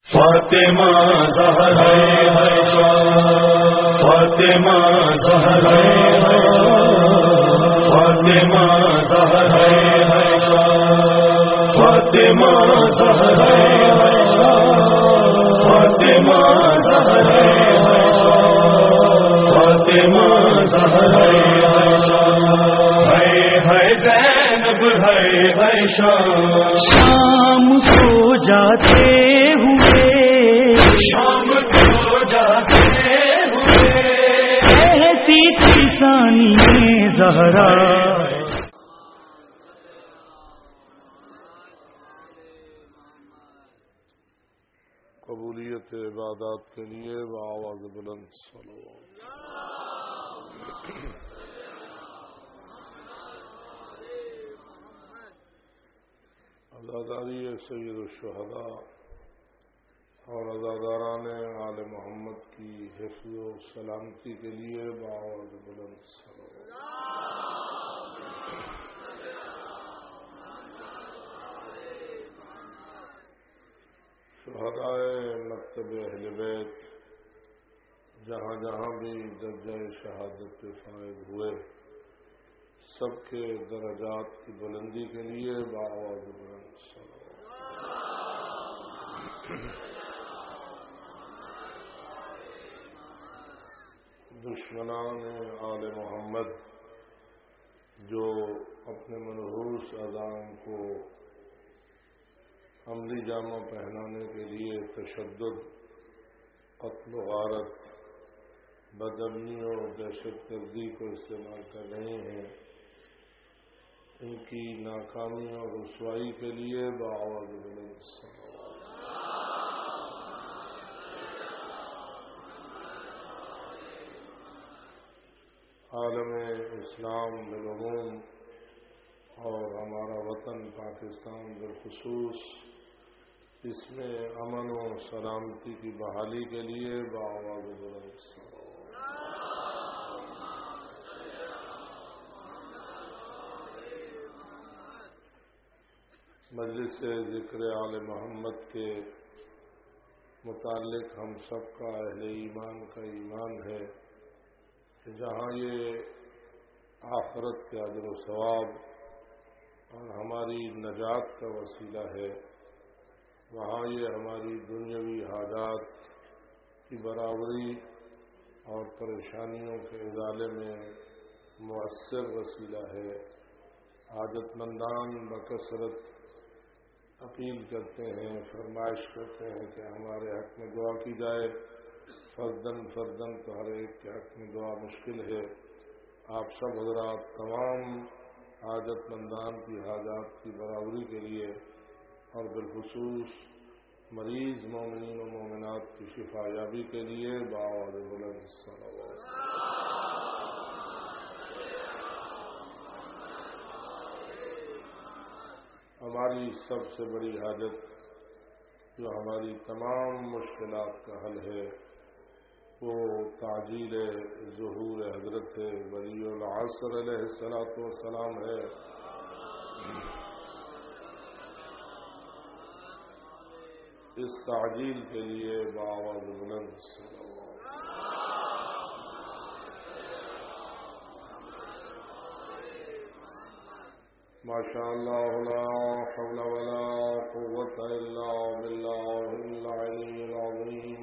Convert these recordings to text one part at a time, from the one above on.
فاطمہ زہرا فاطمہ زہرا فاطمہ زہرا فاطمہ زہرا فاطمہ زہرا فاطمہ زہرا ہے زینب ہے شام سو جاتے ہوئے شام کو جاتے ہوئے ایسی تھی ثانی زہرا قبولیت عبادات کے لیے بآواز بلند صلوات عزاداری سید الشہداء اور عزاداران آل محمد کی حفظ و سلامتی کے لیے بآواز بلند صلوات شہدائے مکتب اہل بیت جہاں جہاں بھی درجہ شہادت پہ فائز ہوئے سب کے درجات کی بلندی کے لیے بآواز بلند صلوات دشمنان آل محمد جو اپنے منحوس اذان کو عملی جامہ پہنانے کے لیے تشدد قتل و غارت بدامنی اور دہشت گردی کو استعمال کر رہے ہیں ان کی ناکامی اور رسوائی کے لیے بآواز بلند صلوات عالم اسلام بالعموم اور ہمارا وطن پاکستان بالخصوص اس میں امن و سلامتی کی بحالی کے لیے بآواز بلند صلوات مجلس ذکر آل محمد کے متعلق ہم سب کا اہل ایمان کا ایمان ہے کہ جہاں یہ آخرت کے اجر و ثواب اور ہماری نجات کا وسیلہ ہے وہاں یہ ہماری دنیاوی حاجات کی برابری اور پریشانیوں کے ازالے میں مؤثر وسیلہ ہے حاجت مندان بکثرت اپیل کرتے ہیں فرمائش کرتے ہیں کہ ہمارے حق میں دعا کی جائے فردن تو ہر ایک کے حق میں دعا مشکل ہے آپ سب حضرات تمام حاجت مندان کی حاجات کی برابری کے لیے اور بالخصوص مریض مومنین و مومنات کی شفا یابی کے لیے بآواز بلند صلوات ہماری سب سے بڑی حاجت جو ہماری تمام مشکلات کا حل ہے وہ تعجیل ظہور حضرت ولی العصر علیہ الصلوۃ والسلام ہے اس تعجیل کے لیے بآواز بلند صلوات ماشاء اللہ لا حول ولا قوة الا باللہ العلی العظیم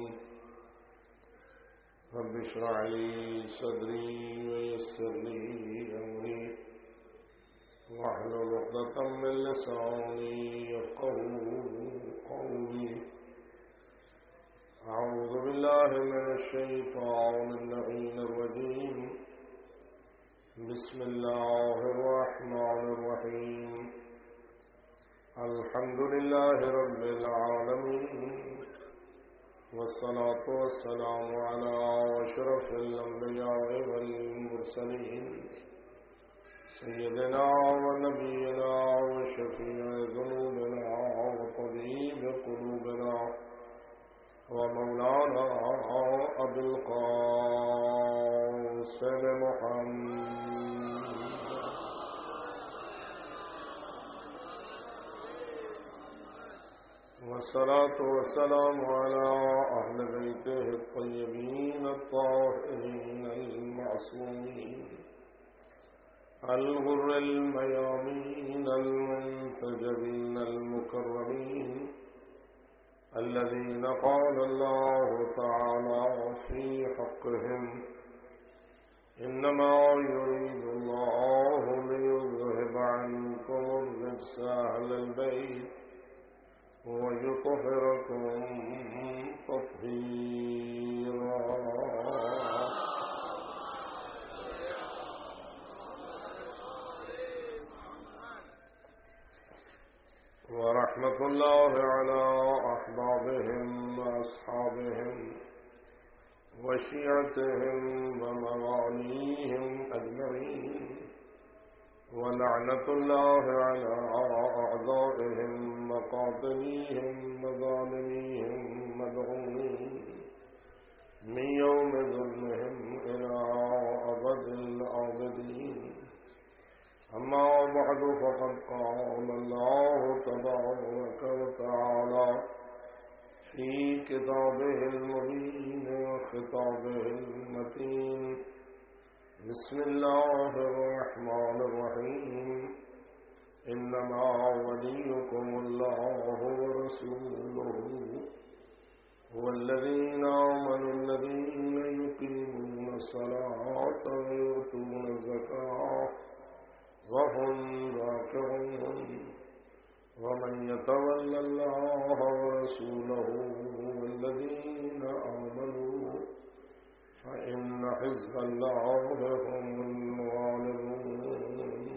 رب اشرح لي صدری ويسر لي امری واحلل عقدة من لسانی يفقهوا قولی اعوذ باللہ من الشیطان اللعین الرجیم بسم اللہ الرحمن الرحیم الحمد للہ رب العالمین والصلاة والسلام على أشرف الأنبياء والمرسلين سيدنا ونبينا وشفيع ذنوبنا وطبيب قلوبنا ومولانا أبي القاسم محمد والصلاة والسلام على أهل بيته الطيبين الطاهرين المعصومين الغر الميامين المنتجبين المكرمين الذين قال الله تعالى في حقهم إنما يريد الله ليذهب عنكم الرجس أهل البيت ويطهركم تطهيرا. ورحمة الله على أحبابهم وأصحابهم وشيعتهم ومواليهم أجمعين، ولعنة الله على أعدائهم وقاتليهم وظالميهم مدعومين من يوم ظلمهم إلى أبد الآبدين. أما بعد، فقد قال الله تبارك وتعالى في كتابه المبين وخطابه المتين: بسم الله الرحمن الرحيم. إنما وليكم الله ورسوله والذين آمنوا الذين يقيمون الصلاة ويؤتون الزكاة وهم راكعون. ومن يتول الله ورسوله والذين آمنوا فإن حزب الله هم الغالبون.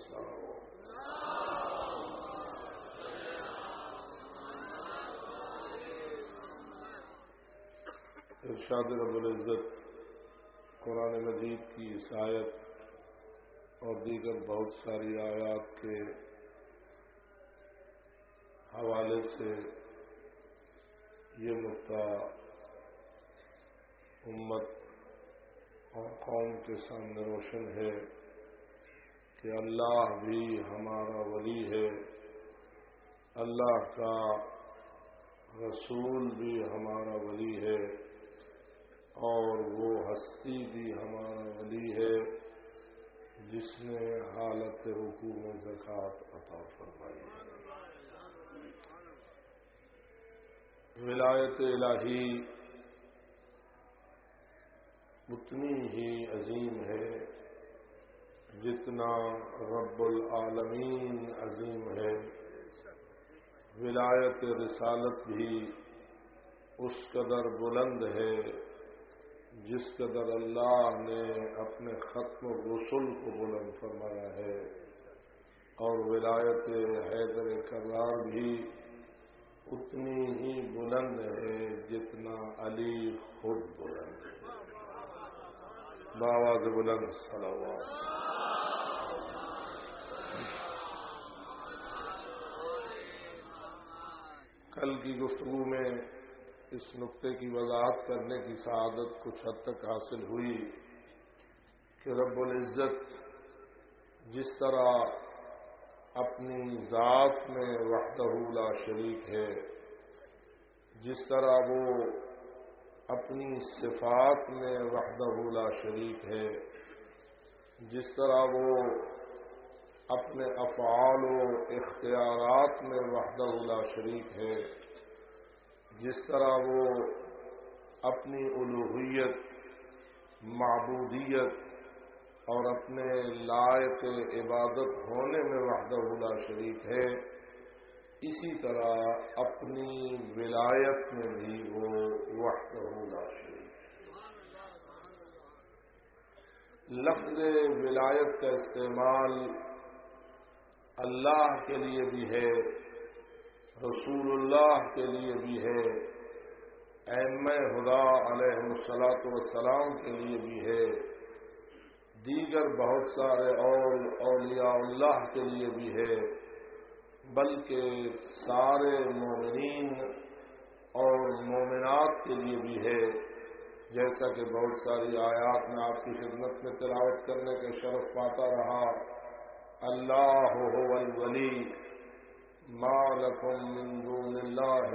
ارشاد رب العزت قرآن مجید کی اس آیت اور دیگر بہت ساری آیات کے حوالے سے یہ نقطہ امت اور قوم کے سامنے روشن ہے کہ اللہ بھی ہمارا ولی ہے، اللہ کا رسول بھی ہمارا ولی ہے، اور وہ ہستی بھی ہمارا ولی ہے جس نے حالت حکومت زکوٰۃ عطا فرمائی ہے۔ ولایت الہی اتنی ہی عظیم ہے جتنا رب العالمین عظیم ہے۔ ولایت رسالت بھی اس قدر بلند ہے جس قدر اللہ نے اپنے ختم رسل کو بلند فرمایا ہے، اور ولایت حیدر کرار بھی اتنی ہی بلند ہے جتنا علی خود بلند ہے۔ بآواز بلند صلوات۔ کل کی گفتگو میں اس نقطے کی وضاحت کرنے کی سعادت کچھ حد تک حاصل ہوئی کہ رب العزت جس طرح اپنی ذات میں وحدہ لا شریک ہے، جس طرح وہ اپنی صفات میں وحدہ لا شریک ہے، جس طرح وہ اپنے افعال و اختیارات میں وحدہ لا شریک ہے، جس طرح وہ اپنی الوہیت، معبودیت اور اپنے لائق عبادت ہونے میں وحدہ لا شریک ہے، اسی طرح اپنی ولایت میں بھی وہ وحدہ لا شریک ہے۔ لفظ ولایت کا استعمال اللہ کے لیے بھی ہے، رسول اللہ کے لیے بھی ہے، ائمہ خدا علیہ الصلاۃ والسلام کے لیے بھی ہے، دیگر بہت سارے اور اولیاء اللہ کے لیے بھی ہے، بلکہ سارے مومنین اور مومنات کے لیے بھی ہے، جیسا کہ بہت ساری آیات میں آپ کی خدمت میں تلاوت کرنے کا شرف پاتا رہا۔ اللہ هو الولی ما لکم من دون اللہ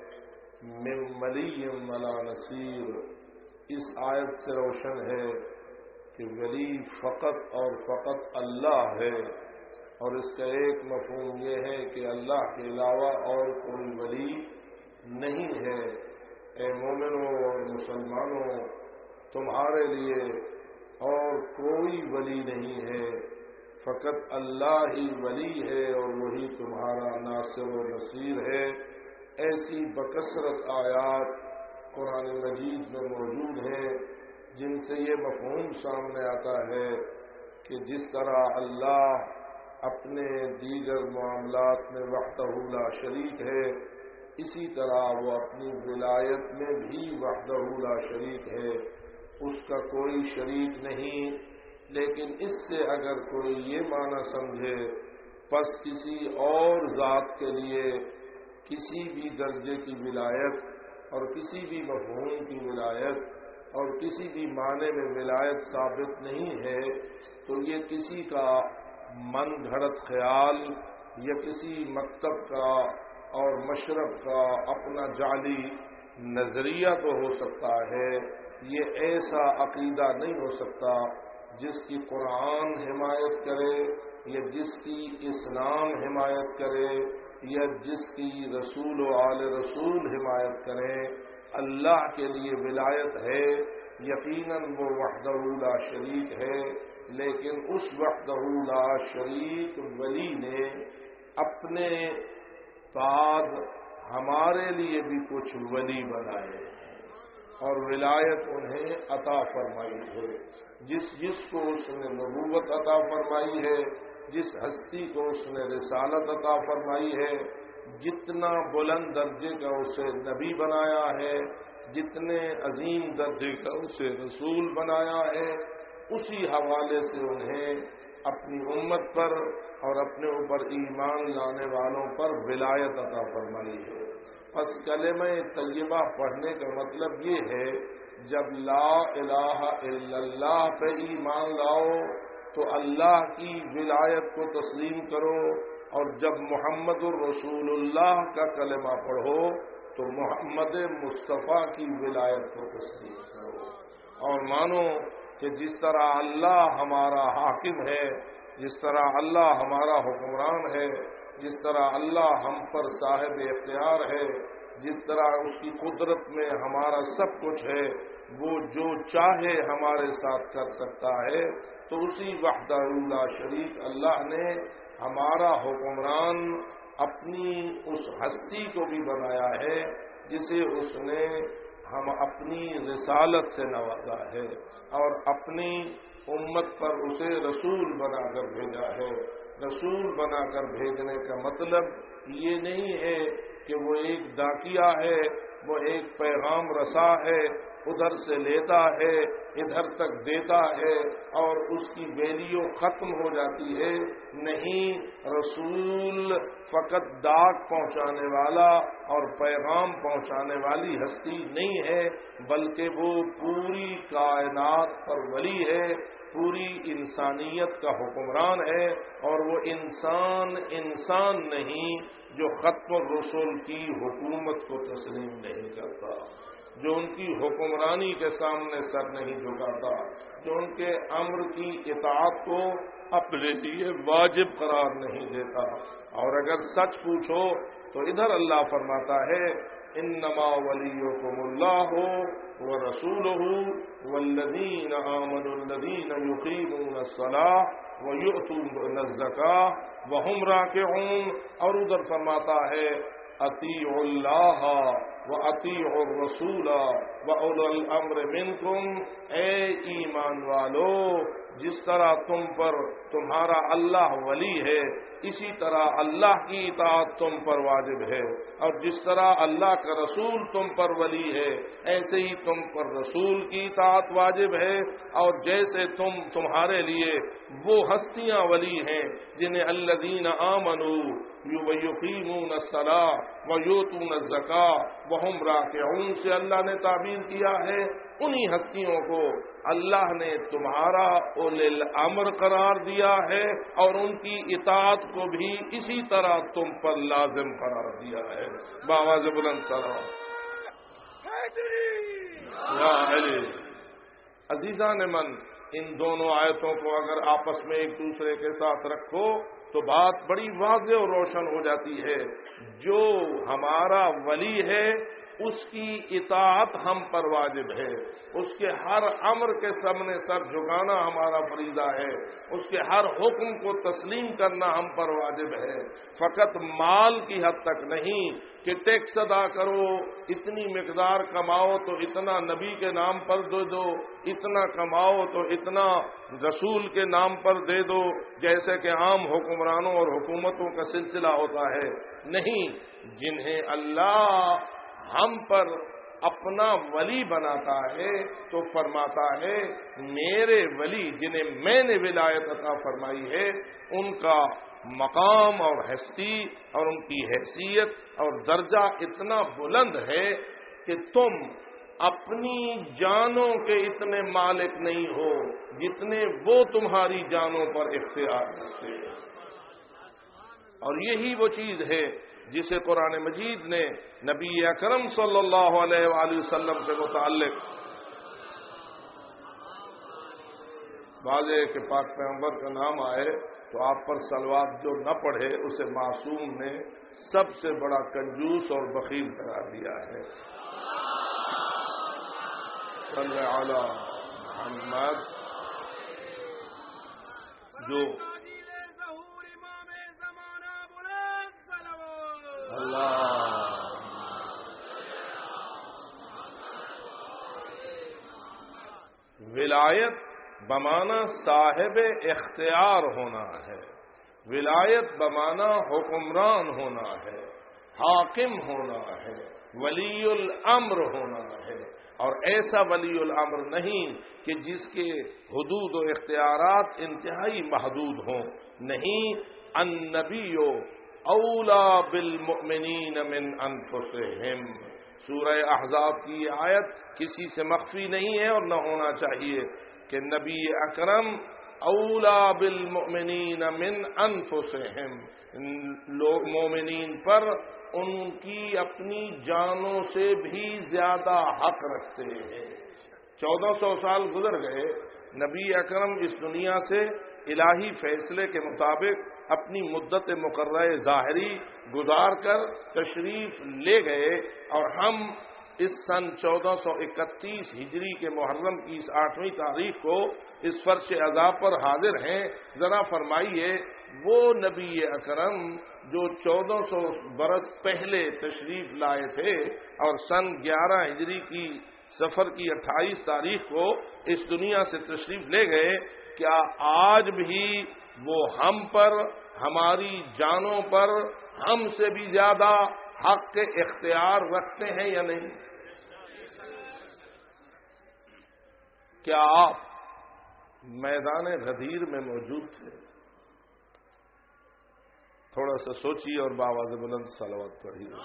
من ولی ولا نصیر. اس آیت سے روشن ہے کہ ولی فقط اور فقط اللہ ہے، اور اس کا ایک مفہوم یہ ہے کہ اللہ کے علاوہ اور کوئی ولی نہیں ہے. اے مومنوں اور مسلمانوں، تمہارے لیے اور کوئی ولی نہیں ہے، فقط اللہ ہی ولی ہے اور وہی تمہارا ناصر و نصیر ہے. ایسی بکثرت آیات قرآن مجید میں موجود ہیں جن سے یہ مفہوم سامنے آتا ہے کہ جس طرح اللہ اپنے دیگر معاملات میں وحدہ لا شریک ہے، اسی طرح وہ اپنی ولایت میں بھی وحدہ لا شریک ہے، اس کا کوئی شریک نہیں. لیکن اس سے اگر کوئی یہ معنی سمجھے پس کسی اور ذات کے لیے کسی بھی درجے کی ولایت اور کسی بھی مفہوم کی ولایت اور کسی بھی معنی میں ولایت ثابت نہیں ہے، تو یہ کسی کا من گھڑت خیال یا کسی مکتب کا اور مشرب کا اپنا جعلی نظریہ تو ہو سکتا ہے، یہ ایسا عقیدہ نہیں ہو سکتا جس کی قرآن حمایت کرے یا جس کی اسلام حمایت کرے یا جس کی رسول و آل رسول حمایت کریں. اللہ کے لیے ولایت ہے، یقیناً وہ وحدہ لا شریک ہے، لیکن اس وحدہ لا شریک ولی نے اپنے بعد ہمارے لیے بھی کچھ ولی بنائے اور ولایت انہیں عطا فرمائی ہے. جس کو اس نے نبوت عطا فرمائی ہے، جس ہستی کو اس نے رسالت عطا فرمائی ہے، جتنا بلند درجے کا اسے نبی بنایا ہے، جتنے عظیم درجے کا اسے رسول بنایا ہے، اسی حوالے سے انہیں اپنی امت پر اور اپنے اوپر ایمان لانے والوں پر ولایت عطا فرمائی ہے. پس کلمہ طیبہ پڑھنے کا مطلب یہ ہے جب لا الہ الا اللہ پہ ایمان لاؤ تو اللہ کی ولایت کو تسلیم کرو، اور جب محمد الرسول اللہ کا کلمہ پڑھو تو محمد مصطفیٰ کی ولایت کو تسلیم کرو، اور مانو کہ جس طرح اللہ ہمارا حاکم ہے، جس طرح اللہ ہمارا حکمران ہے، جس طرح اللہ ہم پر صاحب اختیار ہے، جس طرح اس کی قدرت میں ہمارا سب کچھ ہے، وہ جو چاہے ہمارے ساتھ کر سکتا ہے، تو اسی وحدہ لا شریک اللہ نے ہمارا حکمران اپنی اس ہستی کو بھی بنایا ہے جسے اس نے ہم اپنی رسالت سے نوازا ہے اور اپنی امت پر اسے رسول بنا کر بھیجا ہے. رسول بنا کر بھیجنے کا مطلب یہ نہیں ہے کہ وہ ایک ڈاکیا ہے، وہ ایک پیغام رسا ہے، ادھر سے لیتا ہے ادھر تک دیتا ہے اور اس کی ویلیو ختم ہو جاتی ہے. نہیں، رسول فقط ڈاک پہنچانے والا اور پیغام پہنچانے والی ہستی نہیں ہے، بلکہ وہ پوری کائنات پر ولی ہے، پوری انسانیت کا حکمران ہے، اور وہ انسان نہیں جو ختم الرسل کی حکومت کو تسلیم نہیں کرتا، جو ان کی حکمرانی کے سامنے سر نہیں جھکاتا، جو ان کے امر کی اطاعت کو اپنے لیے واجب قرار نہیں دیتا. اور اگر سچ پوچھو تو ادھر اللہ فرماتا ہے انما ولیکم اللہ ورسولہ والذین آمنوا الذین یقیمون الصلاۃ ویؤتون الزکاۃ وہم راکعون. اور ادھر فرماتا ہے اطیعوا اللہ وَأَطِيعُوا الرَّسُولَ وَأُولِي الْأَمْرِ مِنْكُمْ. اے ایمان والو، جس طرح تم پر تمہارا اللہ ولی ہے اسی طرح اللہ کی اطاعت تم پر واجب ہے، اور جس طرح اللہ کا رسول تم پر ولی ہے ایسے ہی تم پر رسول کی اطاعت واجب ہے. اور جیسے تمہارے لیے وہ ہستیاں ولی ہیں جنہیں الذین آمنوا وَيُقِيمُونَ الصَّلَاةَ وَيُؤْتُونَ الزَّكَاةَ وَهُمْ رَاكِعُونَ سے اللہ نے تعبیر کیا ہے. انہی ہستیوں کو اللہ نے تمہارا اولیل امر قرار دیا ہے اور ان کی اطاعت کو بھی اسی طرح تم پر لازم قرار دیا ہے. بآواز بلند صلوات. یا علی عزیزان من، ان دونوں آیتوں کو اگر آپس میں ایک دوسرے کے ساتھ رکھو تو بات بڑی واضح اور روشن ہو جاتی ہے. جو ہمارا ولی ہے اس کی اطاعت ہم پر واجب ہے، اس کے ہر امر کے سامنے سر جھکانا ہمارا فریضہ ہے، اس کے ہر حکم کو تسلیم کرنا ہم پر واجب ہے. فقط مال کی حد تک نہیں کہ ٹیکس ادا کرو، اتنی مقدار کماؤ تو اتنا نبی کے نام پر دے دو، اتنا کماؤ تو اتنا رسول کے نام پر دے دو، جیسے کہ عام حکمرانوں اور حکومتوں کا سلسلہ ہوتا ہے. نہیں، جنہیں اللہ ہم پر اپنا ولی بناتا ہے تو فرماتا ہے میرے ولی جنہیں میں نے ولایت عطا فرمائی ہے ان کا مقام اور ہستی اور ان کی حیثیت اور درجہ اتنا بلند ہے کہ تم اپنی جانوں کے اتنے مالک نہیں ہو جتنے وہ تمہاری جانوں پر اختیار کرتے ہیں. اور یہی وہ چیز ہے جسے قرآن مجید نے نبی اکرم صلی اللہ علیہ وآلہ وسلم سے متعلق واضح کہ پاک پیغمبر کا نام آئے تو آپ پر صلوات جو نہ پڑھے اسے معصوم نے سب سے بڑا کنجوس اور بخیل قرار دیا ہے. صلی علی محمد. جو اللہ ولایت بمانا صاحب اختیار ہونا ہے، ولایت بمانا حکمران ہونا ہے، حاکم ہونا ہے، ولی الامر ہونا ہے. اور ایسا ولی الامر نہیں کہ جس کے حدود و اختیارات انتہائی محدود ہوں. نہیں، النبی اولا بالمؤمنین من انفسہم. سورہ احزاب کی یہ آیت کسی سے مخفی نہیں ہے اور نہ ہونا چاہیے کہ نبی اکرم اولا بالمؤمنین من انفسہم، لوگ مومنین پر ان کی اپنی جانوں سے بھی زیادہ حق رکھتے ہیں. 1400 سال گزر گئے، نبی اکرم اس دنیا سے الہی فیصلے کے مطابق اپنی مدت مقررہ ظاہری گزار کر تشریف لے گئے، اور ہم اس سن 1431 ہجری کے محرم کی اس 8ویں تاریخ کو اس فرش عذاب پر حاضر ہیں. ذرا فرمائیے وہ نبی اکرم جو 1400 برس پہلے تشریف لائے تھے اور سن 11 ہجری کی سفر کی 28 تاریخ کو اس دنیا سے تشریف لے گئے، کیا آج بھی وہ ہم پر، ہماری جانوں پر ہم سے بھی زیادہ حق کے اختیار رکھتے ہیں یا نہیں؟ کیا آپ میدان غدیر میں موجود تھے؟ تھوڑا سا سوچیے اور بآواز بلند صلوات پڑھیے.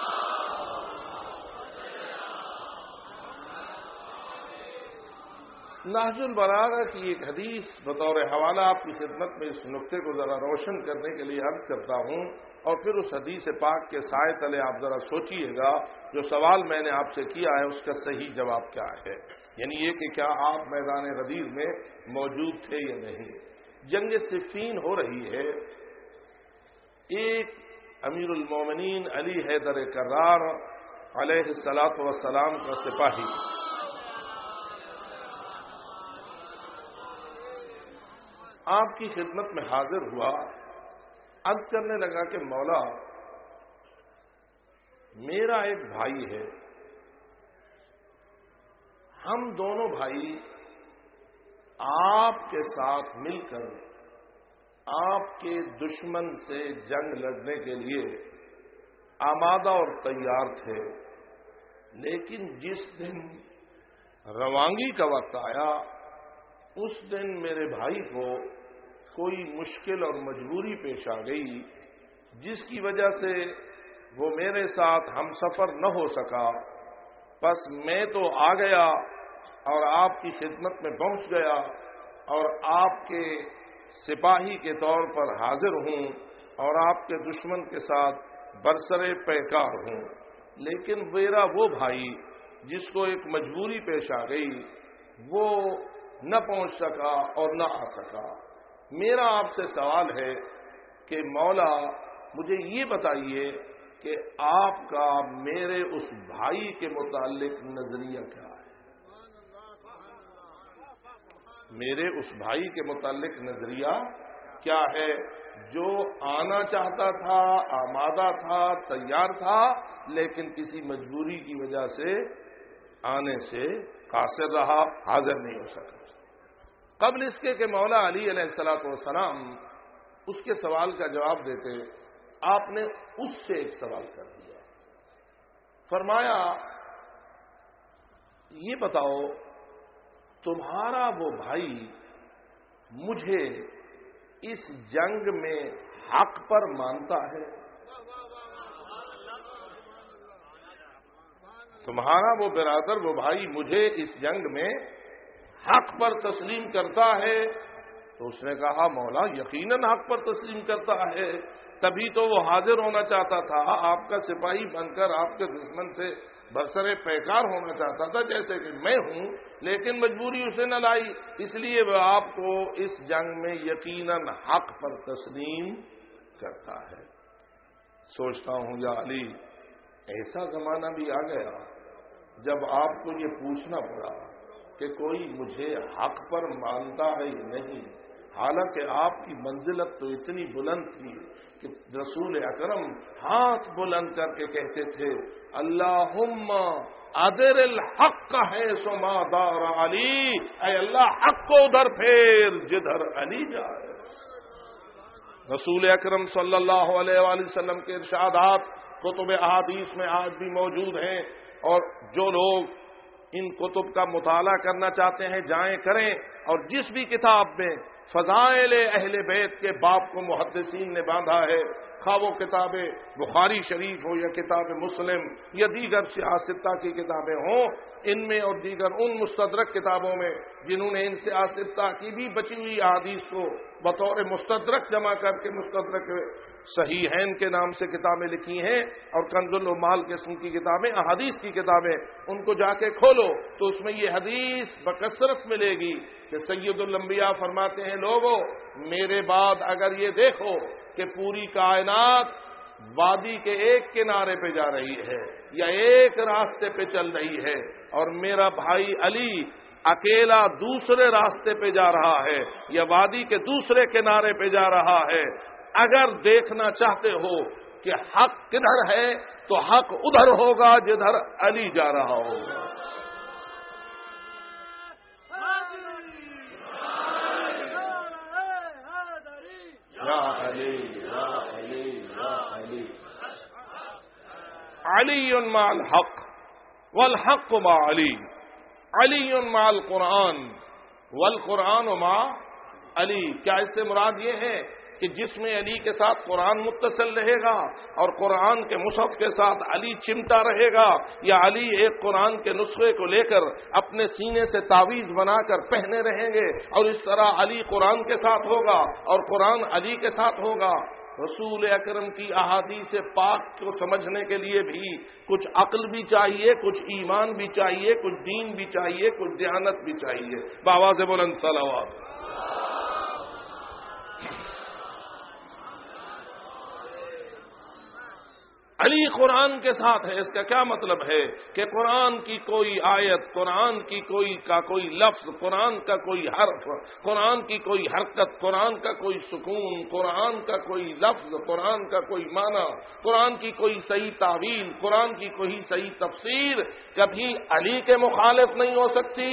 نہج البلاغہ کی ایک حدیث بطور حوالہ آپ کی خدمت میں اس نقطے کو ذرا روشن کرنے کے لیے عرض کرتا ہوں، اور پھر اس حدیث پاک کے سائے تلے آپ ذرا سوچیے گا جو سوال میں نے آپ سے کیا ہے اس کا صحیح جواب کیا ہے. یعنی یہ کہ کیا آپ میدان غدیر میں موجود تھے یا نہیں. جنگ صفین ہو رہی ہے. ایک امیر المومنین علی حیدر کرار علیہ الصلاۃ والسلام کا سپاہی آپ کی خدمت میں حاضر ہوا، عرض کرنے لگا کہ مولا میرا ایک بھائی ہے، ہم دونوں بھائی آپ کے ساتھ مل کر آپ کے دشمن سے جنگ لڑنے کے لیے آمادہ اور تیار تھے، لیکن جس دن روانگی کا وقت آیا اس دن میرے بھائی کو کوئی مشکل اور مجبوری پیش آ گئی جس کی وجہ سے وہ میرے ساتھ ہم سفر نہ ہو سکا. بس میں تو آ گیا اور آپ کی خدمت میں پہنچ گیا، اور آپ کے سپاہی کے طور پر حاضر ہوں اور آپ کے دشمن کے ساتھ برسرے پیکار ہوں، لیکن میرا وہ بھائی جس کو ایک مجبوری پیش آ گئی وہ نہ پہنچ سکا اور نہ آ سکا۔ میرا آپ سے سوال ہے کہ مولا مجھے یہ بتائیے کہ آپ کا میرے اس بھائی کے متعلق نظریہ کیا ہے؟ میرے اس بھائی کے متعلق نظریہ کیا ہے جو آنا چاہتا تھا، آمادہ تھا، تیار تھا، لیکن کسی مجبوری کی وجہ سے آنے سے قاصر رہا، حاضر نہیں ہو سکا۔ قبل اس کے کہ مولا علی علیہ الصلوۃ والسلام اس کے سوال کا جواب دیتے، آپ نے اس سے ایک سوال کر دیا۔ فرمایا یہ بتاؤ تمہارا وہ بھائی مجھے اس جنگ میں حق پر مانتا ہے؟ تمہارا وہ برادر، وہ بھائی مجھے اس جنگ میں حق پر تسلیم کرتا ہے؟ تو اس نے کہا مولا یقیناً حق پر تسلیم کرتا ہے، تبھی تو وہ حاضر ہونا چاہتا تھا، آپ کا سپاہی بن کر آپ کے دشمن سے برسرے پیکار ہونا چاہتا تھا جیسے کہ میں ہوں، لیکن مجبوری اسے نہ لائی، اس لیے وہ آپ کو اس جنگ میں یقیناً حق پر تسلیم کرتا ہے۔ سوچتا ہوں یا علی ایسا زمانہ بھی آ گیا جب آپ کو یہ پوچھنا پڑا کہ کوئی مجھے حق پر مانتا ہے یا نہیں، حالانکہ آپ کی منزلت تو اتنی بلند تھی کہ رسول اکرم ہاتھ بلند کر کے کہتے تھے اللہم ادر الحق ہے سما دار علی، اے اللہ حق کو ادھر پھیر جدھر علی جائے۔ رسول اکرم صلی اللہ علیہ وآلہ وسلم کے ارشادات کتب احادیث میں آج بھی موجود ہیں، اور جو لوگ ان کتب کا مطالعہ کرنا چاہتے ہیں جائیں کریں، اور جس بھی کتاب میں فضائل اہل بیت کے باب کو محدثین نے باندھا ہے، خواہ وہ کتاب بخاری شریف ہو یا کتاب مسلم یا دیگر سیاستہ کی کتابیں ہوں، ان میں اور دیگر ان مستدرک کتابوں میں جنہوں نے ان سیاستہ کی بھی بچی ہوئی احادیث کو بطور مستدرک جمع کر کے مستدرک صحیحین کے نام سے کتابیں لکھی ہیں، اور کنز العمال قسم کی کتابیں، احادیث کی کتابیں، ان کو جا کے کھولو تو اس میں یہ حدیث بکثرت ملے گی کہ سید الانبیاء فرماتے ہیں لوگوں میرے بعد اگر یہ دیکھو کہ پوری کائنات وادی کے ایک کنارے پہ جا رہی ہے یا ایک راستے پہ چل رہی ہے اور میرا بھائی علی اکیلا دوسرے راستے پہ جا رہا ہے یا وادی کے دوسرے کنارے پہ جا رہا ہے، اگر دیکھنا چاہتے ہو کہ حق کدھر ہے تو حق ادھر ہوگا جدھر علی جا رہا ہوگا۔ یا علی یا علی یا علی، علی مع الحق والحق مع علی، علی مع القرآن والقرآن مع علی۔ کیا اس سے مراد یہ ہے کہ جس میں علی کے ساتھ قرآن متصل رہے گا اور قرآن کے مصحف کے ساتھ علی چمٹا رہے گا، یا علی ایک قرآن کے نسخے کو لے کر اپنے سینے سے تعویذ بنا کر پہنے رہیں گے اور اس طرح علی قرآن کے ساتھ ہوگا اور قرآن علی کے ساتھ ہوگا؟ رسول اکرم کی احادیث پاک کو سمجھنے کے لیے بھی کچھ عقل بھی چاہیے، کچھ ایمان بھی چاہیے، کچھ دین بھی چاہیے، کچھ دیانت بھی چاہیے۔ بآواز بلند صلوات۔ علی قرآن کے ساتھ ہے، اس کا کیا مطلب ہے کہ قرآن کی کوئی آیت، قرآن کی کوئی لفظ، قرآن کا کوئی حرف، قرآن کی کوئی حرکت، قرآن کا کوئی سکون، قرآن کا کوئی لفظ، قرآن کا کوئی معنی، قرآن کی کوئی صحیح تعویل، قرآن کی کوئی صحیح تفسیر کبھی علی کے مخالف نہیں ہو سکتی،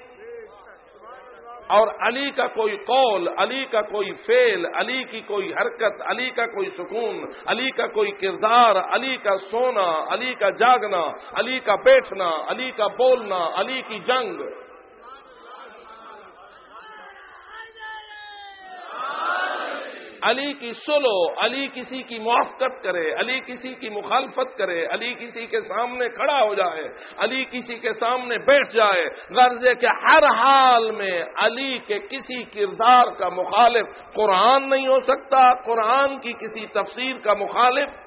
اور علی کا کوئی قول، علی کا کوئی فعل، علی کی کوئی حرکت، علی کا کوئی سکون، علی کا کوئی کردار، علی کا سونا، علی کا جاگنا، علی کا بیٹھنا، علی کا بولنا، علی کی جنگ، علی کی سلو، علی کسی کی موافقت کرے، علی کسی کی مخالفت کرے، علی کسی کے سامنے کھڑا ہو جائے، علی کسی کے سامنے بیٹھ جائے، غرض ہے کہ ہر حال میں علی کے کسی کردار کا مخالف قرآن نہیں ہو سکتا، قرآن کی کسی تفسیر کا مخالف.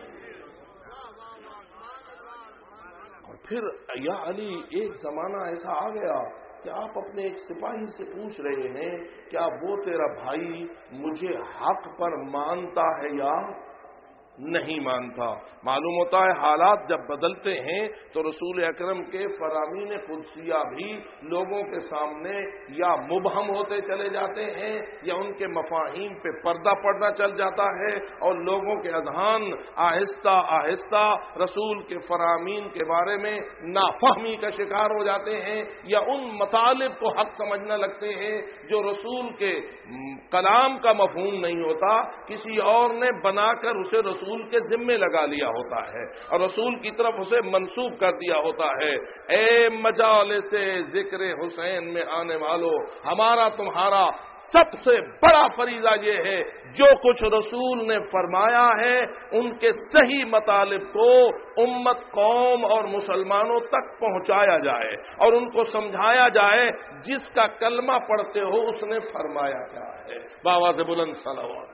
اور پھر یا علی ایک زمانہ ایسا آ گیا کہ آپ اپنے ایک سپاہی سے پوچھ رہے ہیں کیا وہ تیرا بھائی مجھے حق پر مانتا ہے یا نہیں مانتا. معلوم ہوتا ہے حالات جب بدلتے ہیں تو رسول اکرم کے فرامین قدسیہ بھی لوگوں کے سامنے یا مبہم ہوتے چلے جاتے ہیں یا ان کے مفاہیم پہ پردہ پڑنا چل جاتا ہے اور لوگوں کے اذہان آہستہ آہستہ رسول کے فرامین کے بارے میں نافہمی کا شکار ہو جاتے ہیں یا ان مطالب کو حق سمجھنے لگتے ہیں جو رسول کے کلام کا مفہوم نہیں ہوتا، کسی اور نے بنا کر اسے رسول کے ذمے لگا لیا ہوتا ہے اور رسول کی طرف اسے منسوب کر دیا ہوتا ہے. اے مجالس ذکر حسین میں آنے والوں، ہمارا تمہارا سب سے بڑا فریضہ یہ ہے جو کچھ رسول نے فرمایا ہے ان کے صحیح مطالب کو امت، قوم اور مسلمانوں تک پہنچایا جائے اور ان کو سمجھایا جائے جس کا کلمہ پڑھتے ہو اس نے فرمایا کیا ہے. بآواز بلند صلوات.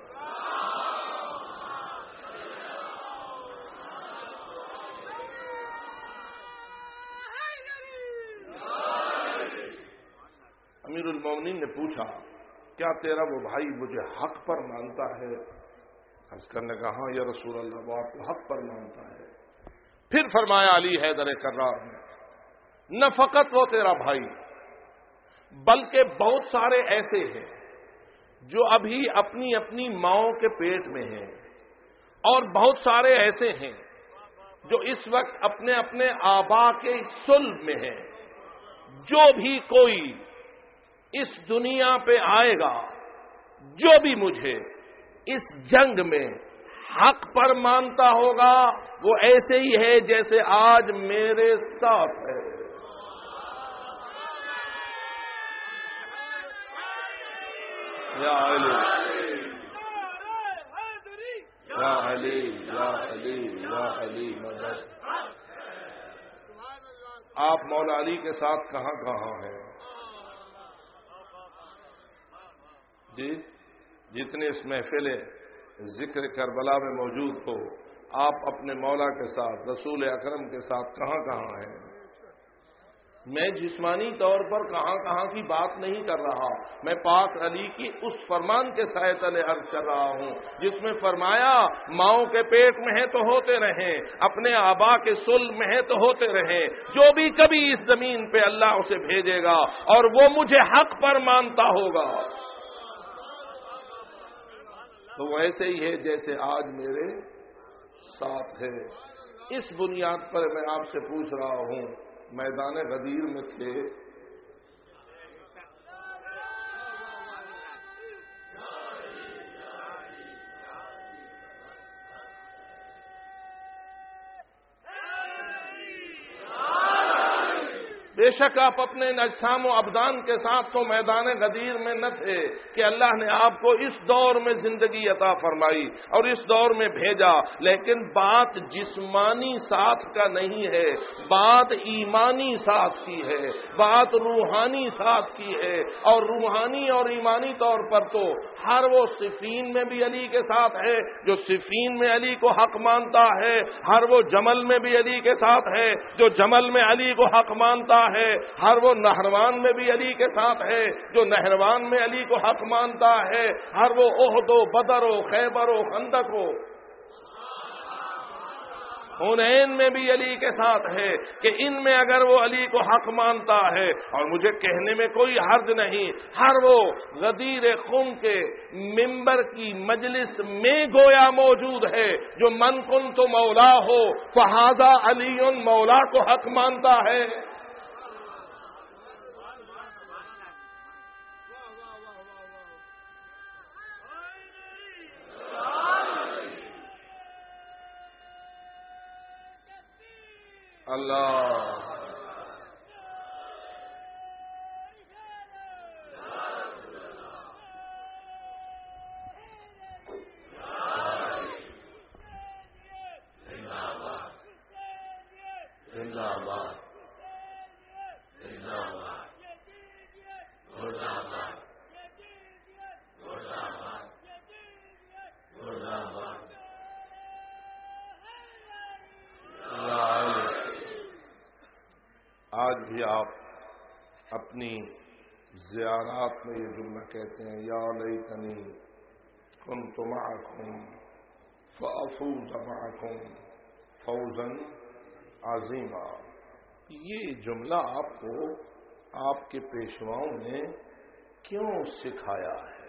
امیر المومنین نے پوچھا کیا تیرا وہ بھائی مجھے حق پر مانتا ہے؟ عرض کرنے کا ہاں یا رسول اللہ وہ آپ کو حق پر مانتا ہے. پھر فرمایا علی حیدر کرار نے نہ فقط وہ تیرا بھائی بلکہ بہت سارے ایسے ہیں جو ابھی اپنی اپنی ماؤں کے پیٹ میں ہیں اور بہت سارے ایسے ہیں جو اس وقت اپنے اپنے آبا کے صلب میں ہیں. جو بھی کوئی اس دنیا پہ آئے گا، جو بھی مجھے اس جنگ میں حق پر مانتا ہوگا وہ ایسے ہی ہے جیسے آج میرے ساتھ ہے. یا علی یا علی یا علی یا علی مدد. آپ مولا علی کے ساتھ کہاں کہاں ہیں؟ جی جتنے اس محفل ذکر کربلا میں موجود ہو آپ اپنے مولا کے ساتھ، رسول اکرم کے ساتھ کہاں کہاں ہیں؟ میں جسمانی طور پر کہاں کہاں کی بات نہیں کر رہا، میں پاک علی کی اس فرمان کے سائے تلے عرض کر رہا ہوں جس میں فرمایا ماؤں کے پیٹ میں ہے تو ہوتے رہیں، اپنے آبا کے صلب میں ہے تو ہوتے رہیں، جو بھی کبھی اس زمین پہ اللہ اسے بھیجے گا اور وہ مجھے حق پر مانتا ہوگا تو وہ ایسے ہی ہے جیسے آج میرے ساتھ ہے. اس بنیاد پر میں آپ سے پوچھ رہا ہوں میدان غدیر میں تھے، بے شک آپ اپنے اجسام و ابدان کے ساتھ تو میدان غدیر میں نہ تھے کہ اللہ نے آپ کو اس دور میں زندگی عطا فرمائی اور اس دور میں بھیجا، لیکن بات جسمانی ساتھ کا نہیں ہے، بات ایمانی ساتھ کی ہے، بات روحانی ساتھ کی ہے. اور روحانی اور ایمانی طور پر تو ہر وہ صفین میں بھی علی کے ساتھ ہے جو صفین میں علی کو حق مانتا ہے، ہر وہ جمل میں بھی علی کے ساتھ ہے جو جمل میں علی کو حق مانتا ہے، ہر وہ نہروان میں بھی علی کے ساتھ ہے جو نہروان میں علی کو حق مانتا ہے، ہر وہ احد و بدر و خیبر و خندق و حنین میں بھی علی کے ساتھ ہے کہ ان میں اگر وہ علی کو حق مانتا ہے، اور مجھے کہنے میں کوئی حرج نہیں، ہر وہ غدیر خم کے ممبر کی مجلس میں گویا موجود ہے جو من کن تو مولا ہو فہذا علی مولا کو حق مانتا ہے. اللہ آج بھی آپ اپنی زیارات میں یہ جملہ کہتے ہیں یا لیتنی کنت معکم فافوز معکم فوزا عظیما. یہ جملہ آپ کو آپ کے پیشواؤں نے کیوں سکھایا ہے؟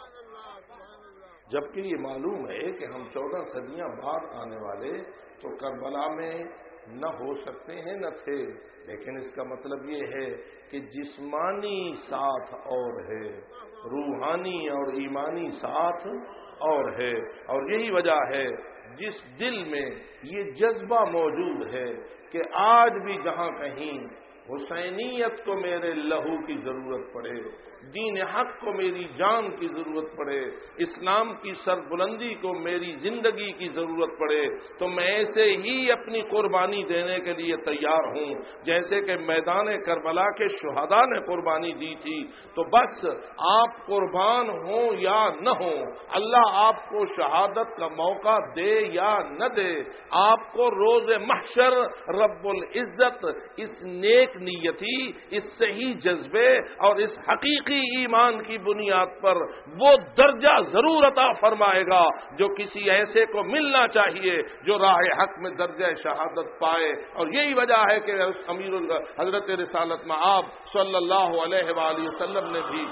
جبکہ یہ معلوم ہے کہ ہم 14 صدیاں بعد آنے والے تو کربلا میں نہ ہو سکتے ہیں نہ تھے، لیکن اس کا مطلب یہ ہے کہ جسمانی ساتھ اور ہے، روحانی اور ایمانی ساتھ اور ہے. اور یہی وجہ ہے جس دل میں یہ جذبہ موجود ہے کہ آج بھی جہاں کہیں حسینیت کو میرے لہو کی ضرورت پڑے، دین حق کو میری جان کی ضرورت پڑے، اسلام کی سربلندی کو میری زندگی کی ضرورت پڑے، تو میں ایسے ہی اپنی قربانی دینے کے لیے تیار ہوں جیسے کہ میدان کربلا کے شہداء نے قربانی دی تھی. تو بس آپ قربان ہوں یا نہ ہوں، اللہ آپ کو شہادت کا موقع دے یا نہ دے، آپ کو روز محشر رب العزت اس نیک نیتی، اس صحیح جذبے اور اس حقیقی ایمان کی بنیاد پر وہ درجہ ضرور عطا فرمائے گا جو کسی ایسے کو ملنا چاہیے جو راہ حق میں درجہ شہادت پائے. اور یہی وجہ ہے کہ امیر حضرت رسالت میں آپ صلی اللہ علیہ وآلہ وسلم نے بھی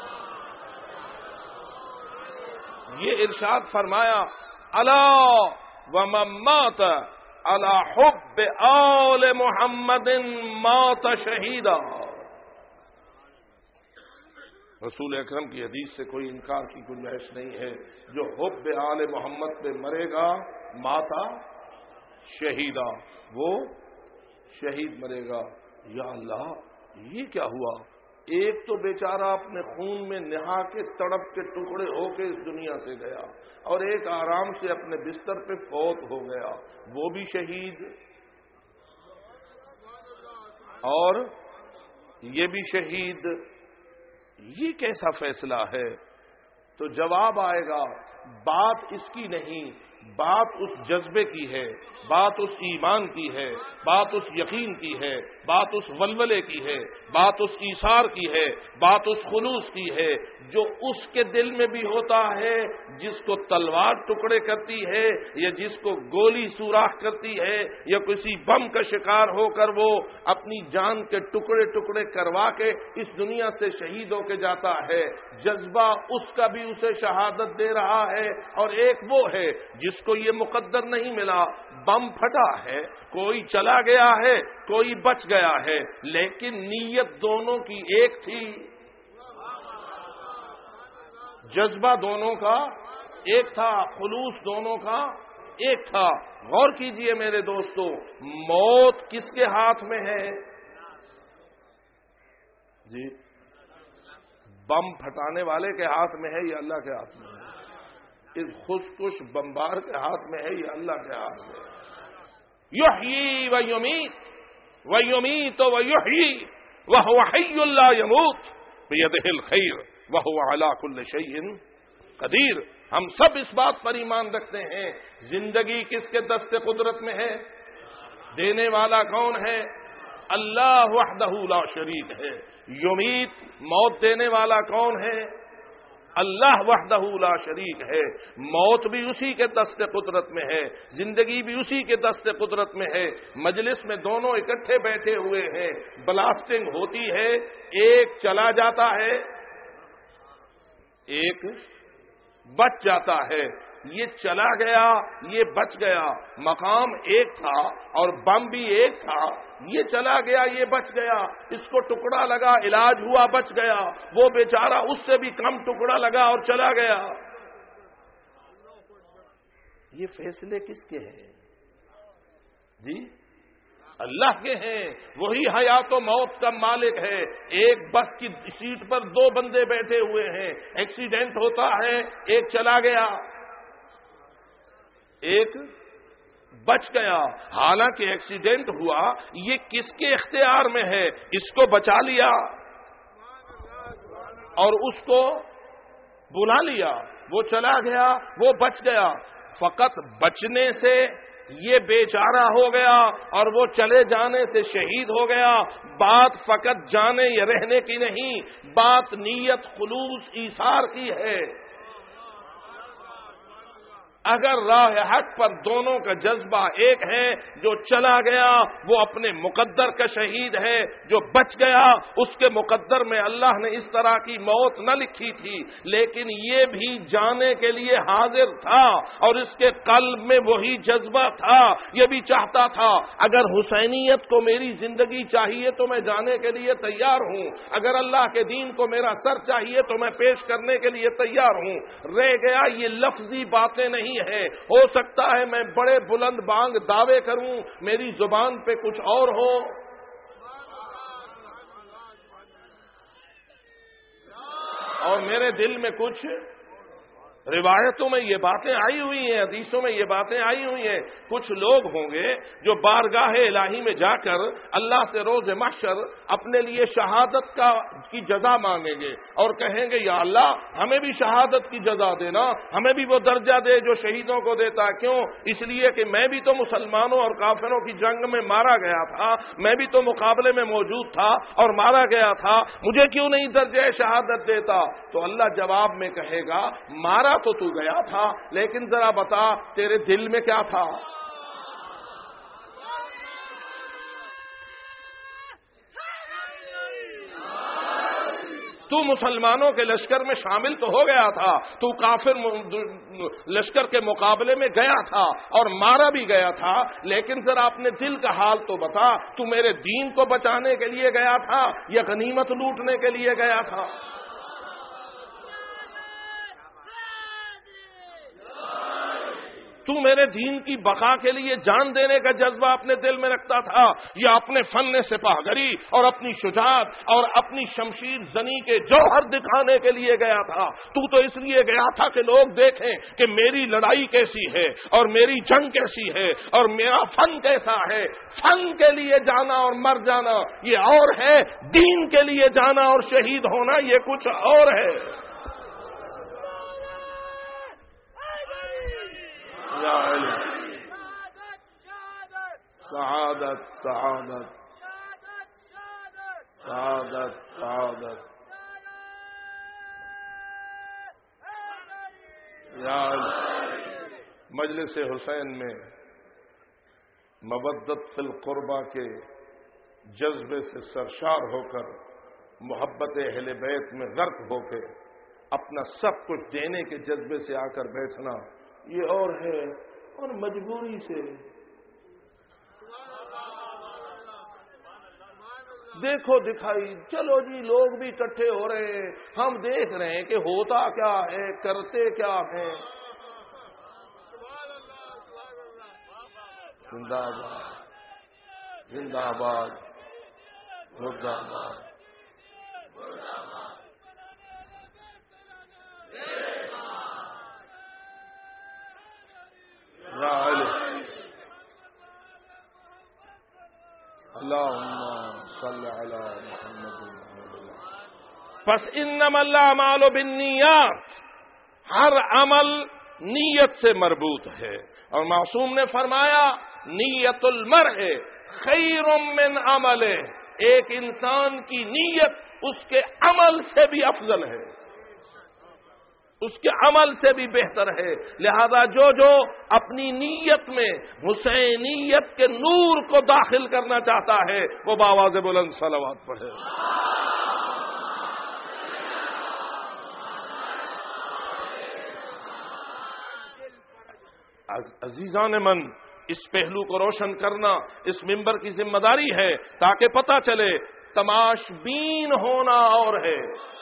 یہ ارشاد فرمایا الا ومن مات علی حب آل محمد مات شہیدا. رسول اکرم کی حدیث سے کوئی انکار کی گنجائش نہیں ہے. جو حب آل محمد پہ مرے گا ماتا شہیدا، وہ شہید مرے گا. یا اللہ، یہ کیا ہوا؟ ایک تو بیچارہ اپنے خون میں نہا کے تڑپ کے ٹکڑے ہو کے اس دنیا سے گیا، اور ایک آرام سے اپنے بستر پہ فوت ہو گیا، وہ بھی شہید، اور یہ بھی شہید. یہ کیسا فیصلہ ہے؟ تو جواب آئے گا بات اس کی نہیں، بات اس جذبے کی ہے، بات اس ایمان کی ہے، بات اس یقین کی ہے، بات اس ولولے کی ہے، بات اس ایثار کی ہے، بات اس خلوص کی ہے جو اس کے دل میں بھی ہوتا ہے جس کو تلوار ٹکڑے کرتی ہے یا جس کو گولی سوراخ کرتی ہے یا کسی بم کا شکار ہو کر وہ اپنی جان کے ٹکڑے ٹکڑے کروا کے اس دنیا سے شہید ہو کے جاتا ہے. جذبہ اس کا بھی اسے شہادت دے رہا ہے. اور ایک وہ ہے جس کو یہ مقدر نہیں ملا، بم پھٹا ہے، کوئی چلا گیا ہے، کوئی بچ گیا ہے، لیکن نیت دونوں کی ایک تھی، جذبہ دونوں کا ایک تھا، خلوص دونوں کا ایک تھا. غور کیجئے میرے دوستو، موت کس کے ہاتھ میں ہے؟ جی، بم پھٹانے والے کے ہاتھ میں ہے یا اللہ کے ہاتھ میں ہے؟ اس خودکش بمبار کے ہاتھ میں ہے یا اللہ کے ہاتھ میں ہے؟ یحیی و یمیت و یمیت و یحیی وہو حی لا یموت بیدہ الخیر وہو علی کل شیء قدیر. ہم سب اس بات پر ایمان رکھتے ہیں زندگی کس کے دست قدرت میں ہے؟ دینے والا کون ہے؟ اللہ وحدہ لا شریک ہے. یمیت، موت دینے والا کون ہے؟ اللہ وحدہ لا شریک ہے. موت بھی اسی کے دست قدرت میں ہے، زندگی بھی اسی کے دست قدرت میں ہے. مجلس میں دونوں اکٹھے بیٹھے ہوئے ہیں، بلاسٹنگ ہوتی ہے، ایک چلا جاتا ہے، ایک بچ جاتا ہے. یہ چلا گیا، یہ بچ گیا. مقام ایک تھا اور بم بھی ایک تھا. یہ چلا گیا، یہ بچ گیا. اس کو ٹکڑا لگا، علاج ہوا، بچ گیا. وہ بیچارہ اس سے بھی کم ٹکڑا لگا اور چلا گیا. یہ فیصلے کس کے ہیں؟ جی، اللہ کے ہیں. وہی حیات و موت کا مالک ہے. ایک بس کی سیٹ پر دو بندے بیٹھے ہوئے ہیں، ایکسیڈنٹ ہوتا ہے، ایک چلا گیا، ایک بچ گیا. حالانکہ ایکسیڈنٹ ہوا، یہ کس کے اختیار میں ہے؟ اس کو بچا لیا اور اس کو بلا لیا، وہ چلا گیا، وہ بچ گیا. فقط بچنے سے یہ بیچارہ ہو گیا اور وہ چلے جانے سے شہید ہو گیا. بات فقط جانے یا رہنے کی نہیں، بات نیت خلوص ایثار کی ہے. اگر راہ حق پر دونوں کا جذبہ ایک ہے، جو چلا گیا وہ اپنے مقدر کا شہید ہے، جو بچ گیا اس کے مقدر میں اللہ نے اس طرح کی موت نہ لکھی تھی، لیکن یہ بھی جانے کے لیے حاضر تھا اور اس کے قلب میں وہی جذبہ تھا. یہ بھی چاہتا تھا اگر حسینیت کو میری زندگی چاہیے تو میں جانے کے لیے تیار ہوں، اگر اللہ کے دین کو میرا سر چاہیے تو میں پیش کرنے کے لیے تیار ہوں. رہ گیا یہ لفظی باتیں نہیں ہے. ہو سکتا ہے میں بڑے بلند بانگ دعوے کروں، میری زبان پہ کچھ اور ہو، اور میرے دل میں کچھ. روایتوں میں یہ باتیں آئی ہوئی ہیں، حدیثوں میں یہ باتیں آئی ہوئی ہیں. کچھ لوگ ہوں گے جو بارگاہ الہی میں جا کر اللہ سے روز محشر اپنے لیے شہادت کی جزا مانگیں گے اور کہیں گے یا اللہ ہمیں بھی شہادت کی جزا دینا، ہمیں بھی وہ درجہ دے جو شہیدوں کو دیتا. کیوں؟ اس لیے کہ میں بھی تو مسلمانوں اور کافروں کی جنگ میں مارا گیا تھا، میں بھی تو مقابلے میں موجود تھا اور مارا گیا تھا، مجھے کیوں نہیں درجہ شہادت دیتا؟ تو اللہ جواب میں کہے گا مارا تو تو گیا تھا، لیکن ذرا بتا تیرے دل میں کیا تھا؟ تو مسلمانوں کے لشکر میں شامل تو ہو گیا تھا، تو کافر لشکر کے مقابلے میں گیا تھا اور مارا بھی گیا تھا، لیکن ذرا اپنے دل کا حال تو بتا، تو میرے دین کو بچانے کے لیے گیا تھا یا غنیمت لوٹنے کے لیے گیا تھا؟ تو میرے دین کی بقا کے لیے جان دینے کا جذبہ اپنے دل میں رکھتا تھا یا اپنے فن سپاہگری اور اپنی شجاعت اور اپنی شمشیر زنی کے جوہر دکھانے کے لیے گیا تھا؟ تو اس لیے گیا تھا کہ لوگ دیکھیں کہ میری لڑائی کیسی ہے اور میری جنگ کیسی ہے اور میرا فن کیسا ہے. فن کے لیے جانا اور مر جانا یہ اور ہے، دین کے لیے جانا اور شہید ہونا یہ کچھ اور ہے. سعادت سعادت سعادت سعادت مجلس حسین میں مودت فی القربہ کے جذبے سے سرشار ہو کر، محبت اہل بیت میں غرق ہو کے اپنا سب کچھ دینے کے جذبے سے آ کر بیٹھنا یہ اور ہے، اور مجبوری سے دیکھو دکھائی، چلو جی لوگ بھی اکٹھے ہو رہے ہیں، ہم دیکھ رہے ہیں کہ ہوتا کیا ہے، کرتے کیا ہیں. زندہ باد زندہ باد مردہ باد. اللہم صل علی محمد. پس انما الاعمال بالنیات، ہر عمل نیت سے مربوط ہے، اور معصوم نے فرمایا نیت المرء خیر من عملہ، ایک انسان کی نیت اس کے عمل سے بھی افضل ہے، اس کے عمل سے بھی بہتر ہے. لہذا جو اپنی نیت میں حسینیت کے نور کو داخل کرنا چاہتا ہے وہ بآواز بلند صلوات پڑھے. عزیزان من، اس پہلو کو روشن کرنا اس منبر کی ذمہ داری ہے تاکہ پتہ چلے تماشبین ہونا اور ہے،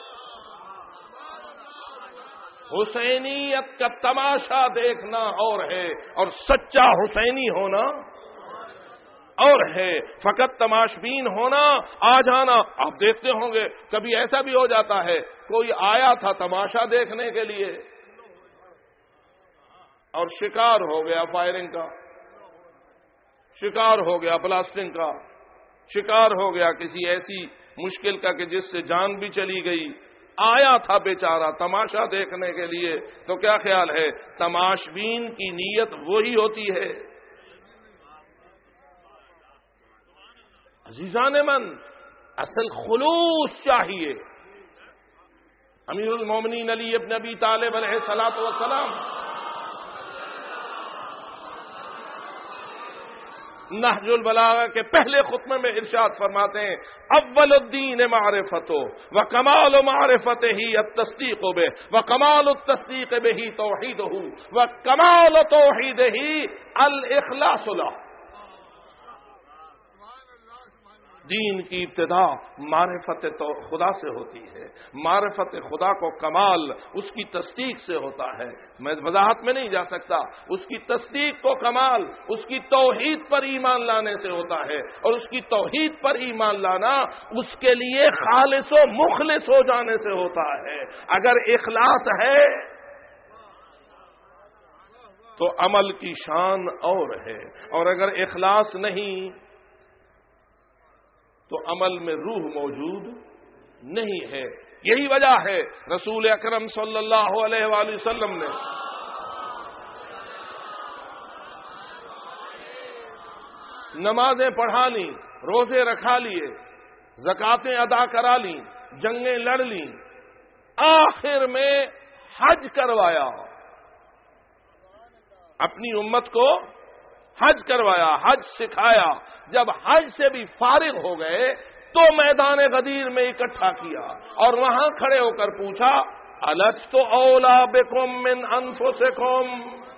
حسینیت کا تماشا دیکھنا اور ہے، اور سچا حسینی ہونا اور ہے. فقط تماشبین ہونا، آ جانا. آپ دیکھتے ہوں گے کبھی ایسا بھی ہو جاتا ہے کوئی آیا تھا تماشا دیکھنے کے لیے اور شکار ہو گیا فائرنگ کا، شکار ہو گیا پلاسٹنگ کا، شکار ہو گیا کسی ایسی مشکل کا کہ جس سے جان بھی چلی گئی، آیا تھا بیچارہ تماشا دیکھنے کے لیے، تو کیا خیال ہے تماشبین کی نیت وہی ہوتی ہے؟ عزیزان من، اصل خلوص چاہیے۔ امیر المومنین علی ابن ابی طالب علیہ الصلوۃ والسلام نہج البلاغہ کے پہلے خطبے میں ارشاد فرماتے ہیں اول الدین معرفت و کمال معرفت ہی التصدیق بہ و کمال التصدیق بہ توحید و کمال توحید ہی الاخلاص له۔ دین کی ابتدا معرفت خدا سے ہوتی ہے، معرفت خدا کو کمال اس کی تصدیق سے ہوتا ہے۔ میں وضاحت میں نہیں جا سکتا، اس کی تصدیق کو کمال اس کی توحید پر ایمان لانے سے ہوتا ہے، اور اس کی توحید پر ایمان لانا اس کے لیے خالص و مخلص ہو جانے سے ہوتا ہے۔ اگر اخلاص ہے تو عمل کی شان اور ہے، اور اگر اخلاص نہیں تو عمل میں روح موجود نہیں ہے۔ یہی وجہ ہے رسول اکرم صلی اللہ علیہ وآلہ وسلم نے نمازیں پڑھا لیں، روزے رکھا لیے، زکاتیں ادا کرا لیں، جنگیں لڑ لیں، آخر میں حج کروایا، اپنی امت کو حج کروایا، حج سکھایا۔ جب حج سے بھی فارغ ہو گئے تو میدان غدیر میں اکٹھا کیا اور وہاں کھڑے ہو کر پوچھا الست اولا بکم من انفسکم،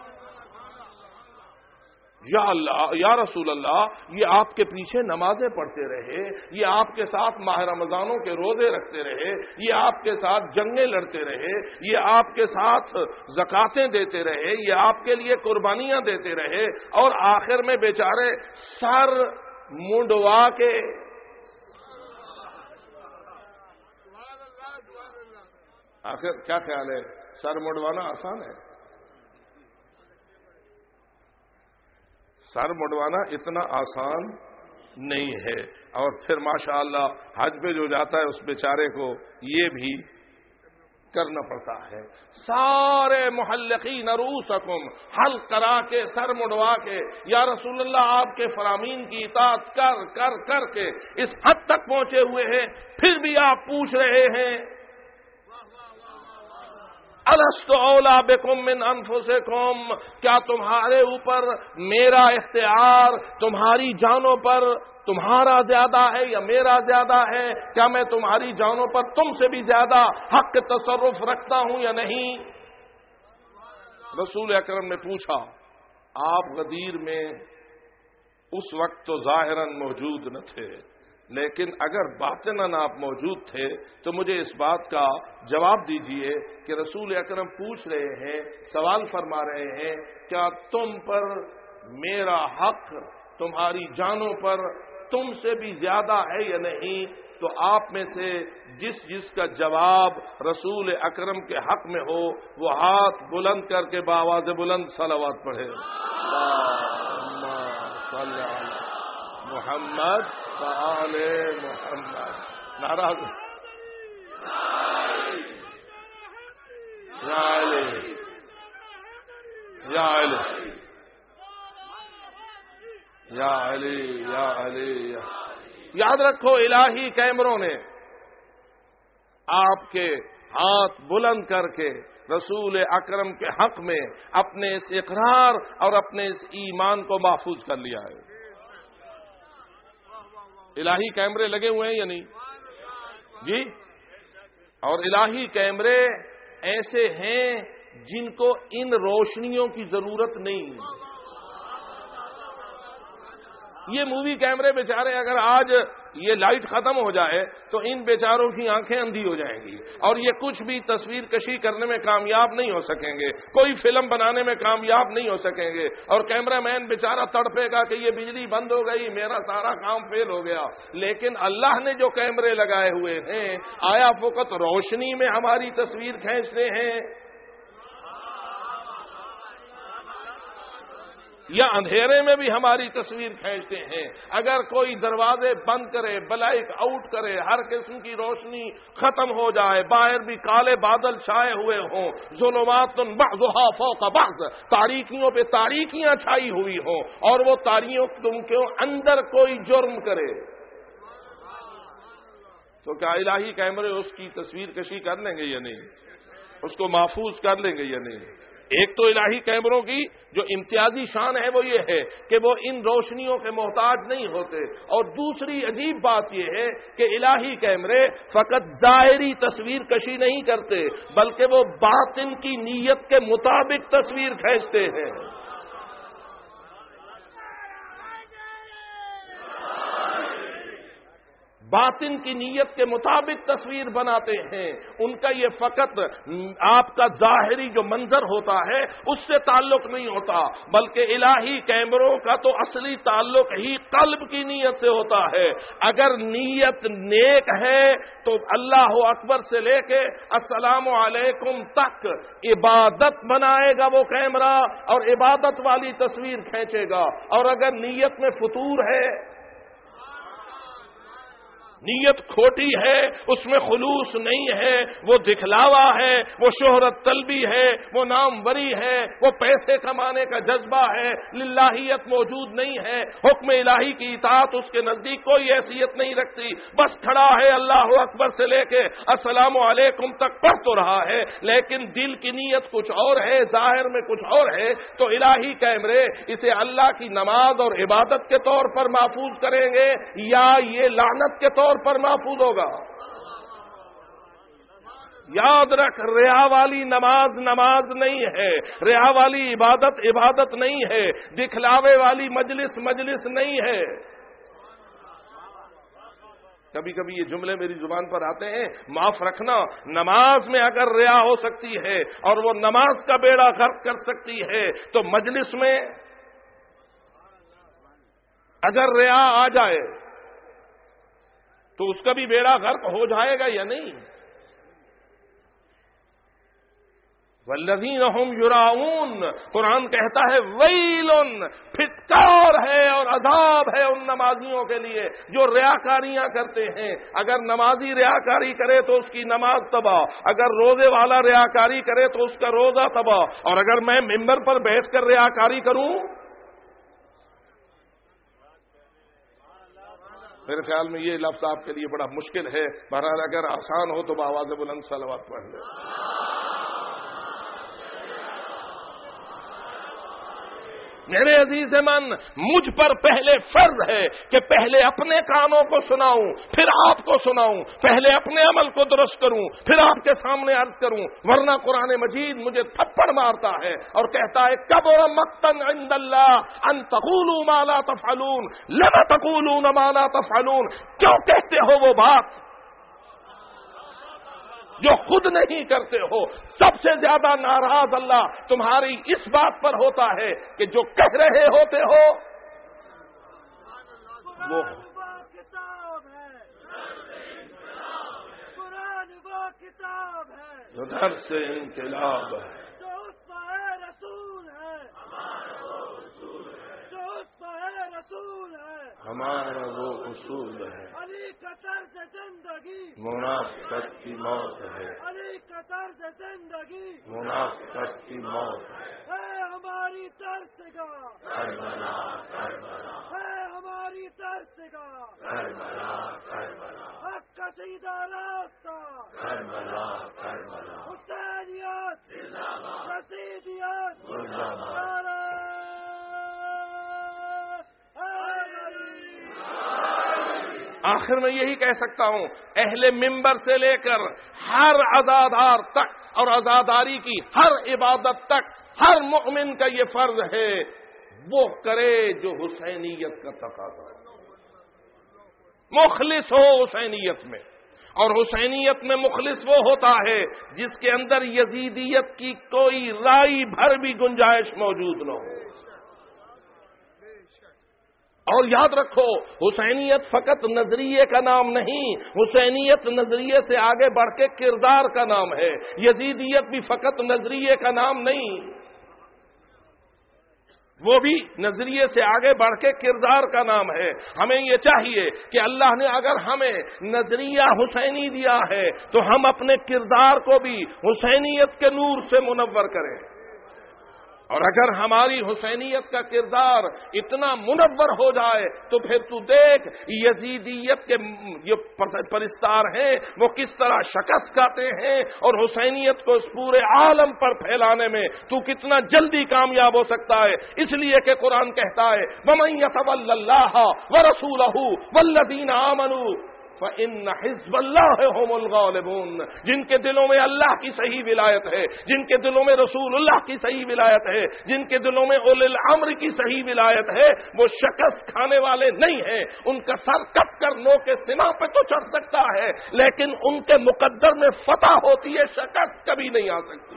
یا اللہ، یا رسول اللہ، یہ آپ کے پیچھے نمازیں پڑھتے رہے، یہ آپ کے ساتھ ماہ رمضانوں کے روزے رکھتے رہے، یہ آپ کے ساتھ جنگیں لڑتے رہے، یہ آپ کے ساتھ زکاتیں دیتے رہے، یہ آپ کے لیے قربانیاں دیتے رہے، اور آخر میں بیچارے سر منڈوا کے آخر کیا خیال ہے سر منڈوانا آسان ہے؟ سر مڈوانا اتنا آسان نہیں ہے، اور پھر ماشاءاللہ حج پہ جو جاتا ہے اس بیچارے کو یہ بھی کرنا پڑتا ہے۔ سارے محلقین رؤوسکم حلق کرا کے سر مڈوا کے یا رسول اللہ آپ کے فرامین کی اطاعت کر کر کر کے اس حد تک پہنچے ہوئے ہیں، پھر بھی آپ پوچھ رہے ہیں الست اولا بکم من انفسکم، کیا تمہارے اوپر میرا اختیار تمہاری جانوں پر تمہارا زیادہ ہے یا میرا زیادہ ہے؟ کیا میں تمہاری جانوں پر تم سے بھی زیادہ حق تصرف رکھتا ہوں یا نہیں؟ رسول اکرم نے پوچھا۔ آپ غدیر میں اس وقت تو ظاہراً موجود نہ تھے، لیکن اگر باطناً آپ موجود تھے تو مجھے اس بات کا جواب دیجئے کہ رسول اکرم پوچھ رہے ہیں، سوال فرما رہے ہیں، کیا تم پر میرا حق تمہاری جانوں پر تم سے بھی زیادہ ہے یا نہیں؟ تو آپ میں سے جس کا جواب رسول اکرم کے حق میں ہو وہ ہاتھ بلند کر کے بآواز بلند صلوات پڑھے۔ اللہم صلی علی محمد وآل محمد۔ ناراض یا علی یا علی یا علی یا علی۔ یاد رکھو الہی کیمروں نے آپ کے ہاتھ بلند کر کے رسول اکرم کے حق میں اپنے اس اقرار اور اپنے اس ایمان کو محفوظ کر لیا ہے۔ الہی کیمرے لگے ہوئے ہیں یا نہیں جی؟ اور الہی کیمرے ایسے ہیں جن کو ان روشنیوں کی ضرورت نہیں۔ یہ مووی کیمرے بیچارے اگر آج یہ لائٹ ختم ہو جائے تو ان بیچاروں کی آنکھیں اندھی ہو جائیں گی اور یہ کچھ بھی تصویر کشی کرنے میں کامیاب نہیں ہو سکیں گے، کوئی فلم بنانے میں کامیاب نہیں ہو سکیں گے، اور کیمرہ مین بیچارہ تڑپے گا کہ یہ بجلی بند ہو گئی، میرا سارا کام فیل ہو گیا۔ لیکن اللہ نے جو کیمرے لگائے ہوئے ہیں آیا فقط روشنی میں ہماری تصویر کھینچتے ہیں یا اندھیرے میں بھی ہماری تصویر کھینچتے ہیں. اگر کوئی دروازے بند کرے، بلائک آؤٹ کرے، ہر قسم کی روشنی ختم ہو جائے، باہر بھی کالے بادل چھائے ہوئے ہوں، ظلمات بعضها فوق بعض، تاریکیوں پہ تاریکیاں چھائی ہوئی ہوں، اور وہ تاریکیوں کے اندر کوئی جرم کرے، تو کیا الہی کیمرے اس کی تصویر کشی کر لیں گے یا نہیں؟ اس کو محفوظ کر لیں گے یا نہیں؟ ایک تو الہی کیمروں کی جو امتیازی شان ہے وہ یہ ہے کہ وہ ان روشنیوں کے محتاج نہیں ہوتے، اور دوسری عجیب بات یہ ہے کہ الہی کیمرے فقط ظاہری تصویر کشی نہیں کرتے، بلکہ وہ باطن کی نیت کے مطابق تصویر کھینچتے ہیں. باطن کی نیت کے مطابق تصویر بناتے ہیں. ان کا یہ فقط آپ کا ظاہری جو منظر ہوتا ہے اس سے تعلق نہیں ہوتا، بلکہ الہی کیمروں کا تو اصلی تعلق ہی قلب کی نیت سے ہوتا ہے. اگر نیت نیک ہے تو اللہ اکبر سے لے کے السلام علیکم تک عبادت بنائے گا وہ کیمرہ، اور عبادت والی تصویر کھینچے گا. اور اگر نیت میں فتور ہے، نیت کھوٹی ہے، اس میں خلوص نہیں ہے، وہ دکھلاوا ہے، وہ شہرت طلبی ہے، وہ ناموری ہے، وہ پیسے کمانے کا جذبہ ہے، للہیت موجود نہیں ہے، حکم الہی کی اطاعت اس کے نزدیک کوئی حیثیت نہیں رکھتی، بس کھڑا ہے اللہ اکبر سے لے کے السلام علیکم تک پڑھ تو رہا ہے، لیکن دل کی نیت کچھ اور ہے، ظاہر میں کچھ اور ہے، تو الہی کیمرے اسے اللہ کی نماز اور عبادت کے طور پر محفوظ کریں گے یا یہ لعنت کے طور پر محفوظ ہوگا. یاد رکھ، ریا والی نماز نماز نہیں ہے، ریا والی عبادت عبادت نہیں ہے، دکھلاوے والی مجلس مجلس نہیں ہے. کبھی کبھی یہ جملے میری زبان پر آتے ہیں، معاف رکھنا، نماز میں اگر ریا ہو سکتی ہے اور وہ نماز کا بیڑا غرق کر سکتی ہے، تو مجلس میں اگر ریا آ جائے تو اس کا بھی بیڑا غرق ہو جائے گا یا نہیں؟ والذین هم یراؤون، قرآن کہتا ہے ویلن، پھٹکار ہے اور عذاب ہے ان نمازیوں کے لیے جو ریاکاریاں کرتے ہیں. اگر نمازی ریاکاری کرے تو اس کی نماز تباہ، اگر روزے والا ریاکاری کرے تو اس کا روزہ تباہ، اور اگر میں ممبر پر بیٹھ کر ریاکاری کروں، میرے خیال میں یہ لفظ آپ کے لیے بڑا مشکل ہے. بہرحال اگر آسان ہو تو بآواز بلند صلوات پڑھ لیں. میرے عزیز من، مجھ پر پہلے فرض ہے کہ پہلے اپنے کانوں کو سناؤں، پھر آپ کو سناؤں، پہلے اپنے عمل کو درست کروں، پھر آپ کے سامنے عرض کروں، ورنہ قرآن مجید مجھے تھپڑ مارتا ہے اور کہتا ہے کبر مقتا عند اللہ ان تقولوا ما لا تفعلون، لما تقولون ما لا تفعلون، کیوں کہتے ہو وہ بات جو خود نہیں کرتے ہو. سب سے زیادہ ناراض اللہ تمہاری اس بات پر ہوتا ہے کہ جو کہہ رہے ہوتے ہو وہ کتاب ہے، قرآن وہ کتاب ہے جو در سے انقلاب ہے، جو اس پر رسول ہے، جو اس پر رسول ہے، ہمارا وہ اصول ہے. علی کا طرز زندگی، منافقت کی موت ہے، علی کا طرز زندگی منافقت کی موت ہے. ہے ہماری ترسگاہ، کربلا کربلا ہے ہماری ترسگاہ، کربلا کربلا حق کا سیدھا راستہ، کربلا کربلا حسینیت، رسیدیت، زندہ نعرہ آخر میں یہی کہہ سکتا ہوں، اہل منبر سے لے کر ہر عزادار تک اور عزاداری کی ہر عبادت تک ہر مومن کا یہ فرض ہے وہ کرے جو حسینیت کا تقاضا ہے، مخلص ہو حسینیت میں. اور حسینیت میں مخلص وہ ہوتا ہے جس کے اندر یزیدیت کی کوئی رائی بھر بھی گنجائش موجود نہ ہو. اور یاد رکھو، حسینیت فقط نظریے کا نام نہیں، حسینیت نظریے سے آگے بڑھ کے کردار کا نام ہے. یزیدیت بھی فقط نظریے کا نام نہیں. وہ بھی نظریے سے آگے بڑھ کے کردار کا نام ہے. ہمیں یہ چاہیے کہ اللہ نے اگر ہمیں نظریہ حسینی دیا ہے تو ہم اپنے کردار کو بھی حسینیت کے نور سے منور کریں. اور اگر ہماری حسینیت کا کردار اتنا منور ہو جائے تو پھر تو دیکھ یزیدیت کے یہ پرستار ہیں وہ کس طرح شکست کھاتے ہیں اور حسینیت کو اس پورے عالم پر پھیلانے میں تو کتنا جلدی کامیاب ہو سکتا ہے. اس لیے کہ قرآن کہتا ہے وَمَن يَتَوَلَّ اللَّهَ وَرَسُولَهُ وَالَّذِينَ آمَنُوا فَإِنَّ حِزْبَ اللَّهِ هُمُ الْغَالِبُونَ. جن کے دلوں میں اللہ کی صحیح ولایت ہے، جن کے دلوں میں رسول اللہ کی صحیح ولایت ہے، جن کے دلوں میں اولی الامر کی صحیح ولایت ہے، وہ شکست کھانے والے نہیں ہیں. ان کا سر کٹ کر نو کے سنا پہ تو چڑھ سکتا ہے لیکن ان کے مقدر میں فتح ہوتی ہے، شکست کبھی نہیں آ سکتی.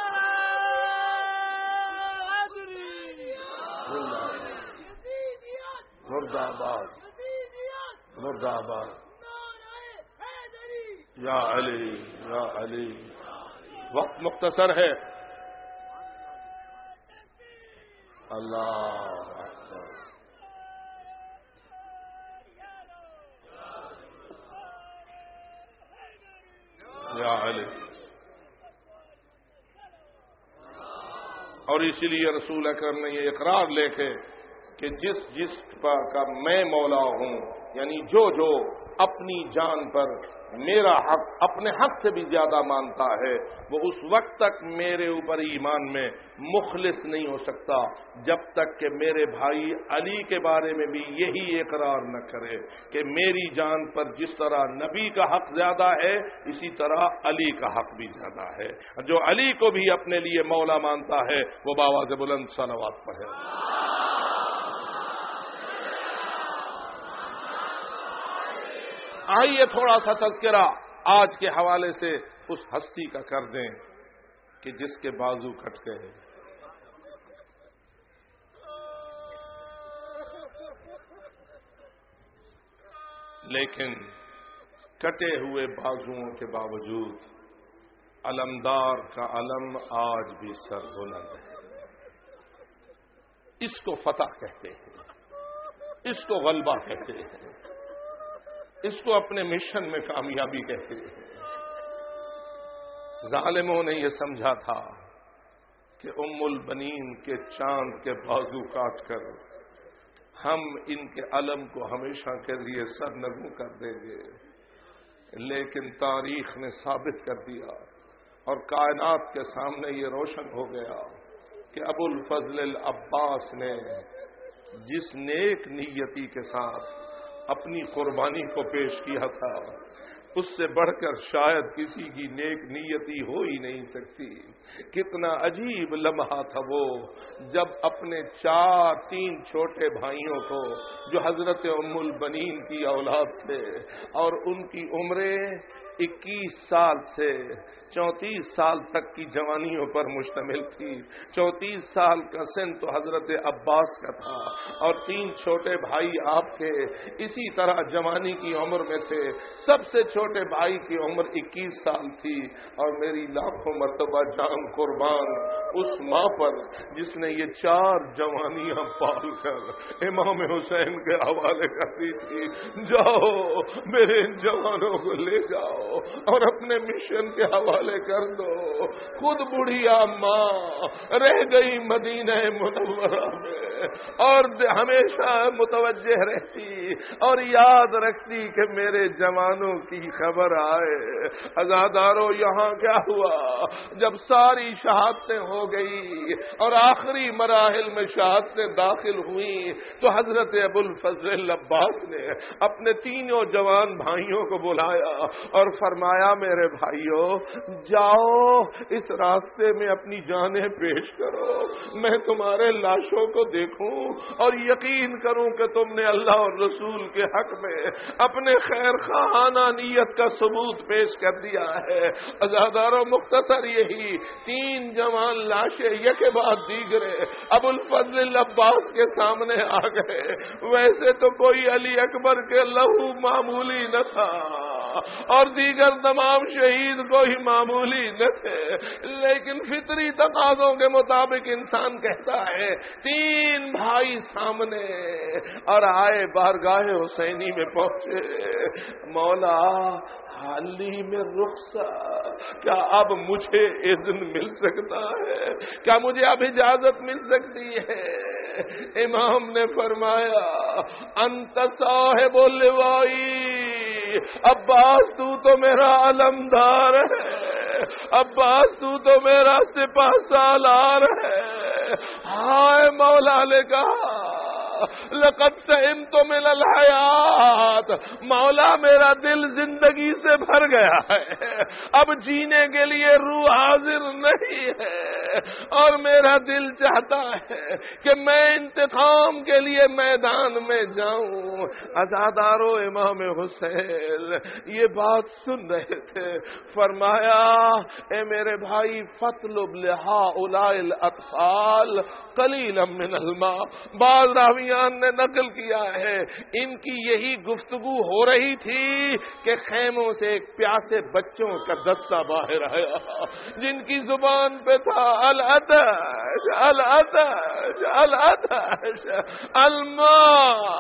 مرد آباد، مرد آباد. یا علی یا علی. وقت مختصر ہے. اللہ اکبر. یا علی. اور اسی لیے رسول اکرم نے یہ اقرار لے کے کہ جس کا میں مولا ہوں، یعنی جو اپنی جان پر میرا حق اپنے حق سے بھی زیادہ مانتا ہے وہ اس وقت تک میرے اوپر ایمان میں مخلص نہیں ہو سکتا جب تک کہ میرے بھائی علی کے بارے میں بھی یہی اقرار نہ کرے کہ میری جان پر جس طرح نبی کا حق زیادہ ہے اسی طرح علی کا حق بھی زیادہ ہے. جو علی کو بھی اپنے لیے مولا مانتا ہے وہ بآواز بلند صلوات پڑھے. آئیے تھوڑا سا تذکرہ آج کے حوالے سے اس ہستی کا کر دیں کہ جس کے بازو کٹ گئے. لیکن کٹے ہوئے بازوؤں کے باوجود علمدار کا علم آج بھی سر بلند ہے. اس کو فتح کہتے ہیں، اس کو غلبہ کہتے ہیں، اس کو اپنے مشن میں کامیابی کہتے ہیں. ظالموں نے یہ سمجھا تھا کہ ام البنین کے چاند کے بازو کاٹ کر ہم ان کے علم کو ہمیشہ کے لیے سرنگوں کر دیں گے، لیکن تاریخ نے ثابت کر دیا اور کائنات کے سامنے یہ روشن ہو گیا کہ ابو الفضل العباس نے جس نیک نیتی کے ساتھ اپنی قربانی کو پیش کیا تھا اس سے بڑھ کر شاید کسی کی نیک نیتی ہو ہی نہیں سکتی. کتنا عجیب لمحہ تھا وہ جب اپنے 3 چھوٹے بھائیوں کو جو حضرت ام البنین کی اولاد تھے اور ان کی عمریں 21 سال سے 34 سال تک کی جوانیوں پر مشتمل تھی. 34 سال کا سن تو حضرت عباس کا تھا اور 3 چھوٹے بھائی آپ کے اسی طرح جوانی کی عمر میں تھے. سب سے چھوٹے بھائی کی عمر 21 سال تھی اور میری لاکھوں مرتبہ جان قربان اس ماں پر جس نے یہ 4 جوانیاں پال کر امام حسین کے حوالے کر دی تھی. جاؤ میرے ان جوانوں کو لے جاؤ اور اپنے مشن کے حوالے کر دو. خود بڑھیا ماں رہ گئی مدینہ منورہ میں اور ہمیشہ متوجہ رہتی اور یاد رکھتی کہ میرے جوانوں کی خبر آئے. عزادارو یہاں کیا ہوا جب ساری شہادتیں ہو گئی اور آخری مراحل میں شہادتیں داخل ہوئی تو حضرت ابو الفضل عباس نے اپنے 3 جوان بھائیوں کو بلایا اور فرمایا میرے بھائیوں جاؤ اس راستے میں اپنی جانیں پیش کرو، میں تمہارے لاشوں کو دیکھوں اور یقین کروں کہ تم نے اللہ اور رسول کے حق میں اپنے خیر خواہانہ نیت کا ثبوت پیش کر دیا ہے. عزاداروں مختصر یہی 3 جوان لاشیں یک بعد دیگرے ابو الفضل عباس کے سامنے آ گئے. ویسے تو کوئی علی اکبر کے لہو معمولی نہ تھا اور دیگر تمام شہید کوئی معمولی نہ تھے، لیکن فطری تقاضوں کے مطابق انسان کہتا ہے 3 تین بھائی سامنے اور آئے بارگاہ حسینی میں پہنچے. مولا حالی میں رخصت، کیا اب مجھے اذن مل سکتا ہے؟ کیا مجھے اب اجازت مل سکتی ہے؟ امام نے فرمایا انت صاحب اللوائی، عباس تو میرا علمدار ہے، عباس تو میرا سپہ سالار ہے. ہائے مولا نے کہا لقد سئمت من الحیات، مولا میرا دل زندگی سے بھر گیا ہے، اب جینے کے لیے روح حاضر نہیں ہے، اور میرا دل چاہتا ہے کہ میں انتقام کے لیے میدان میں جاؤں. عزادارو امام حسین یہ بات سن رہے تھے. فرمایا اے میرے بھائی فطلب لہؤلاء الاطفال قلیلا من الماء. بعض راویان نے نقل کیا ہے ان کی یہی گفتگو ہو رہی تھی کہ خیموں سے ایک پیاسے بچوں کا دستہ باہر آیا جن کی زبان پہ تھا العطش العطش العطش الماء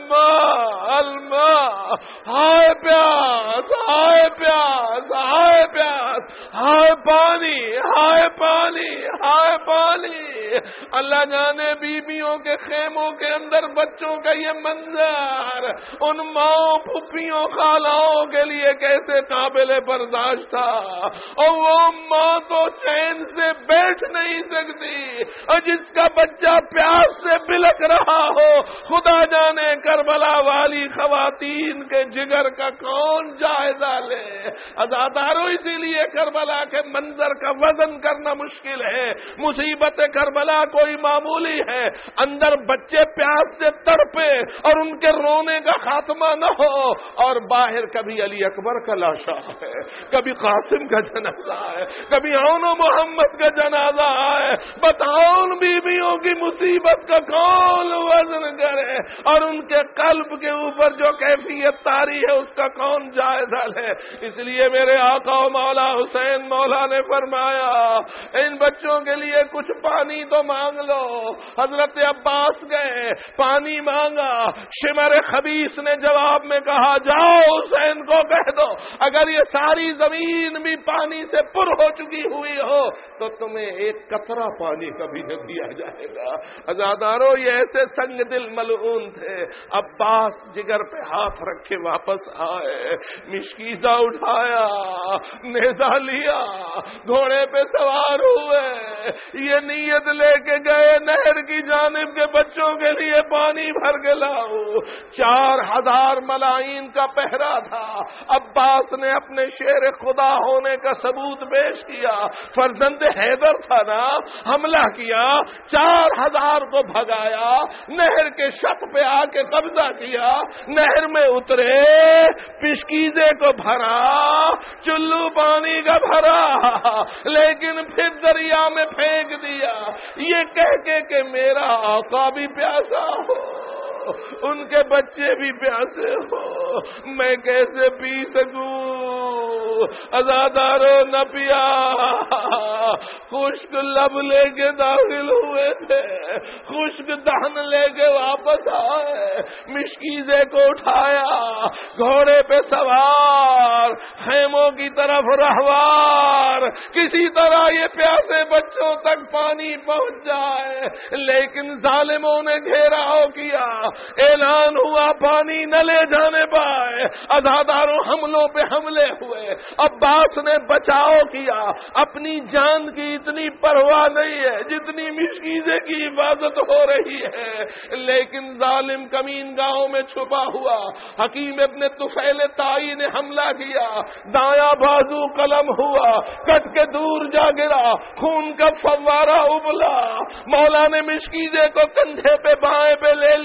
الماء الماء. ہائے پیاس ہائے پیاس ہائے پیاس، ہائے پانی ہائے پانی ہائے پانی. اللہ جانے بیویوں کے خیموں کے اندر بچوں کا یہ منظر ان ماؤں پھپھیوں خالاؤں کے لیے کیسے قابل برداشت تھا، اور وہ ماں تو چین سے بیٹھ نہیں سکتی، اور جس کا بچہ پیاس سے بلک رہا ہو خدا جانے کربلا والی خواتین کے جگر کا کون جائزہ لے. عزادارو اسی لیے کربلا کے منظر کا وزن کرنا مشکل ہے. مصیبت کربلا کوئی معمولی ہے، اندر بچے پیاس سے تڑپے اور ان کے رونے کا خاتمہ نہ ہو، اور باہر کبھی علی اکبر کا لاشا ہے، کبھی قاسم کا جنازہ ہے، کبھی اون و محمد کا جنازہ ہے. بتاؤ ان بیویوں کی مصیبت کا کون وزن کرے، اور ان کے قلب کے اوپر جو کیفیت طاری ہے اس کا کون جائزہ لے. اس لیے میرے آقا و مولا حسین مولا نے فرمایا ان بچوں کے لیے کچھ پانی تو مانگ لو. حضرت عباس گئے، پانی مانگا. شمر خبیث نے جواب میں کہا جاؤ حسین کو کہہ دو اگر یہ ساری زمین بھی پانی سے پر ہو چکی ہوئی ہو تو تمہیں ایک قطرہ پانی کبھی نہ دیا جائے گا. عزادارو یہ ایسے سنگ دل ملعون تھے. عباس جگر پہ ہاتھ رکھے واپس آئے، مشکیزہ اٹھایا، نیزہ لیا، گھوڑے پہ سوار ہوئے، یہ نیت لے کے گئے نہر کی جانب کے بچوں کے لیے پانی بھر کے لاؤ. 4000 ملائین کا پہرا تھا. عباس نے اپنے شیر خدا ہونے کا ثبوت پیش کیا. فرزند حیدر تھا نا، حملہ کیا، 4000 کو بھگایا، نہر کے شط پہ آ کے قبضہ کیا، نہر میں اترے، پشکیزے کو بھرا، چلو پانی کا بھرا، لیکن پھر دریا میں پھینک دیا، یہ کہہ کے کہ میرا آقا بھی پیاسا ہو، ان کے بچے بھی پیاسے ہو، میں کیسے پی سکوں. عزادارو نہ پیا، خشک لب لے کے داخل ہوئے تھے، خشک دہن لے کے واپس آئے، مشکیزے کو اٹھایا، گھوڑے پہ سوار، خیموں کی طرف رہوار، کسی طرح یہ پیاسے بچوں تک پانی پہنچ جائے. لیکن ظالموں نے گھیراؤ کیا، اعلان ہوا پانی نہ لے جانے پائے. عزاداروں حملوں پہ حملے ہوئے. عباس نے بچاؤ کیا، اپنی جان کی اتنی پرواہ نہیں ہے جتنی مشکیزے کی حفاظت ہو رہی ہے. لیکن ظالم کمین گاؤں میں چھپا ہوا حکیم ابن طفیل تائی نے حملہ کیا، دایاں بازو قلم ہوا، کٹ کے دور جا گرا، خون کا فوارہ ابلا. مولا نے مشکیزے کو کندھے پہ بائیں پہ لے لیا،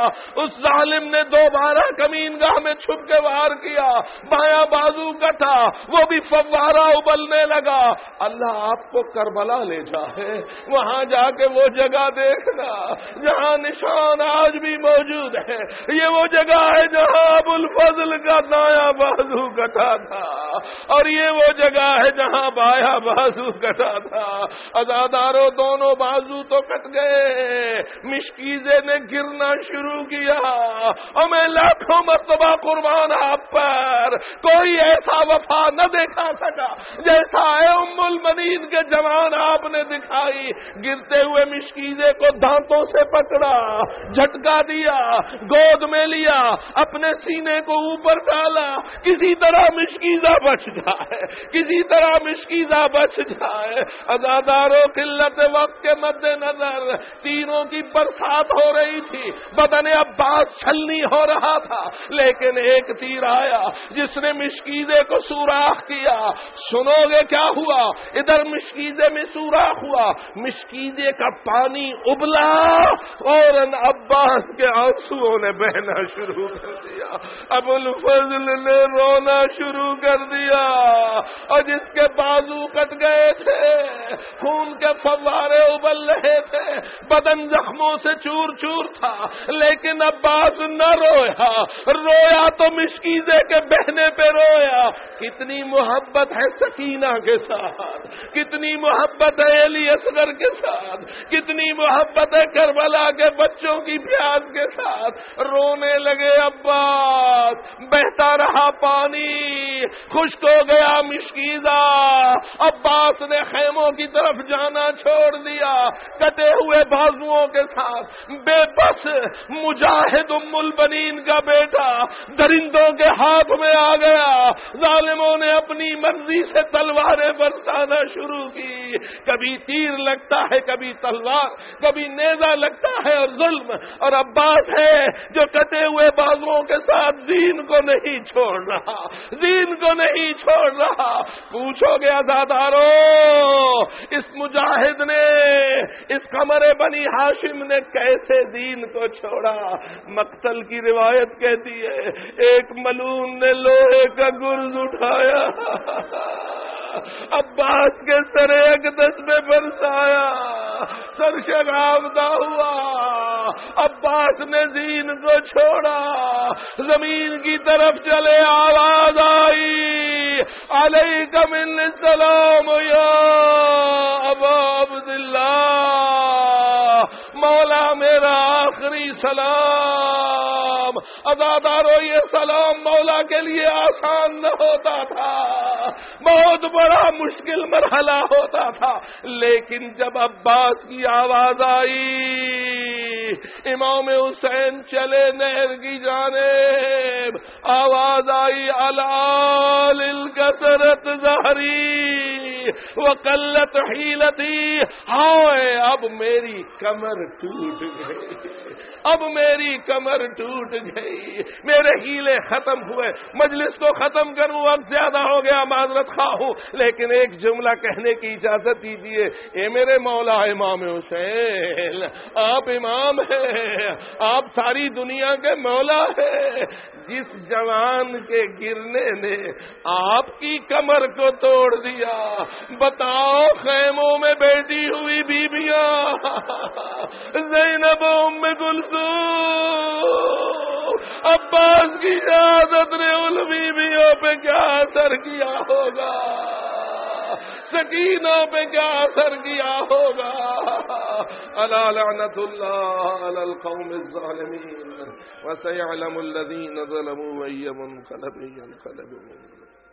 اس ظالم نے دوبارہ کمین گاہ میں چھپ کے وار کیا، بایاں بازو کٹا، وہ بھی فوارہ ابلنے لگا۔ اللہ آپ کو کربلا لے جائے، وہاں جا کے وہ جگہ دیکھنا جہاں نشان آج بھی موجود ہے۔ یہ وہ جگہ ہے جہاں ابو الفضل کا دایاں بازو کٹا تھا، اور یہ وہ جگہ ہے جہاں بایاں بازو کٹا تھا۔ عزاداروں دونوں بازو تو کٹ گئے، مشکیزے نے گرنا شروع کیا، اور میں لاکھوں مرتبہ قربان آپ پر، کوئی ایسا وفا نہ دیکھا سکا جیسا اے ام المنین کے جوان آپ نے دکھائی۔ گرتے ہوئے مشکیزے کو دانتوں سے پکڑا، جھٹکا دیا، گود میں لیا، اپنے سینے کو اوپر ڈالا، کسی طرح مشکیزہ بچ جائے، کسی طرح مشکیزہ بچ جائے۔ عزاداروں قلت وقت کے مد نظر تینوں کی برسات ہو رہی تھی، بدن عباس چھلنی ہو رہا تھا، لیکن ایک تیر آیا جس نے مشکیزے کو سوراخ کیا۔ سنو گے کیا ہوا؟ ادھر مشکیزے میں سوراخ ہوا، مشکیزے کا پانی ابلا، فوراً عباس کے آنسوؤں نے بہنا شروع کر دیا۔ ابو الفضل نے رونا شروع کر دیا، اور جس کے بازو کٹ گئے تھے، خون کے فوارے ابل رہے تھے، بدن زخموں سے چور چور تھا، لیکن عباس نہ رویا، رویا تو مشکیزے کے بہنے پہ رویا۔ کتنی محبت ہے سکینہ کے ساتھ، کتنی محبت ہے علی اصغر کے ساتھ، کتنی محبت ہے کربلا کے بچوں کی پیاس کے ساتھ۔ رونے لگے عباس، بہتا رہا پانی، خشک ہو گیا مشکیزہ۔ عباس نے خیموں کی طرف جانا چھوڑ دیا، کٹے ہوئے بازوؤں کے ساتھ بے بس مجاہد ام البنین کا بیٹا درندوں کے ہاتھ میں آ گیا۔ ظالموں نے اپنی مرضی سے تلواریں برسانا شروع کی، کبھی تیر لگتا ہے، کبھی تلوار، کبھی نیزہ لگتا ہے، اور ظلم اور عباس ہے جو کٹے ہوئے بازوؤں کے ساتھ دین کو نہیں چھوڑ رہا، دین کو نہیں چھوڑ رہا۔ پوچھو گے عزادارو، اس مجاہد نے، اس قمر بنی ہاشم نے کیسے دین کو چھوڑا؟ مقتل کی روایت کہتی ہے ایک ملعون نے لوہے کا گرز اٹھایا، عباس کے سر اقدس میں برسایا، سر شگافتہ ہوا، عباس نے دین کو چھوڑا، زمین کی طرف چلے، آواز آئی علیک من السلام یا ابا عبداللہ، مولا میرا آخری سلام۔ عزادارو یہ سلام مولا کے لیے آسان نہ ہوتا تھا، بہت بڑا مشکل مرحلہ ہوتا تھا، لیکن جب عباس کی آواز آئی، امام حسین چلے نہر کی جانب، آواز آئی الآل الکسرت ظہری وقلت حیلتی، ہائے اب میری کمر ٹوٹ گئی، اب میری کمر ٹوٹ گئی، میرے ہیلے ختم ہوئے، مجلس کو ختم کروں، اب زیادہ ہو گیا، معذرت خواہ ہوں، لیکن ایک جملہ کہنے کی اجازت دیجیے۔ اے میرے مولا امام حسین، آپ امام ہیں، آپ ساری دنیا کے مولا ہیں، جس جوان کے گرنے نے آپ کی کمر کو توڑ دیا، بتاؤ خیموں میں بیٹھی ہوئی بیویاں زینب ام کلثوم، عباس کی شہادت نے ان بیویوں پہ کیا اثر کیا ہوگا، سکینہ پہ کیا اثر کیا ہوگا۔ الا لعنت اللہ علی القوم الظالمین وسيعلم الذين ظلموا أي منقلب ينقلبون۔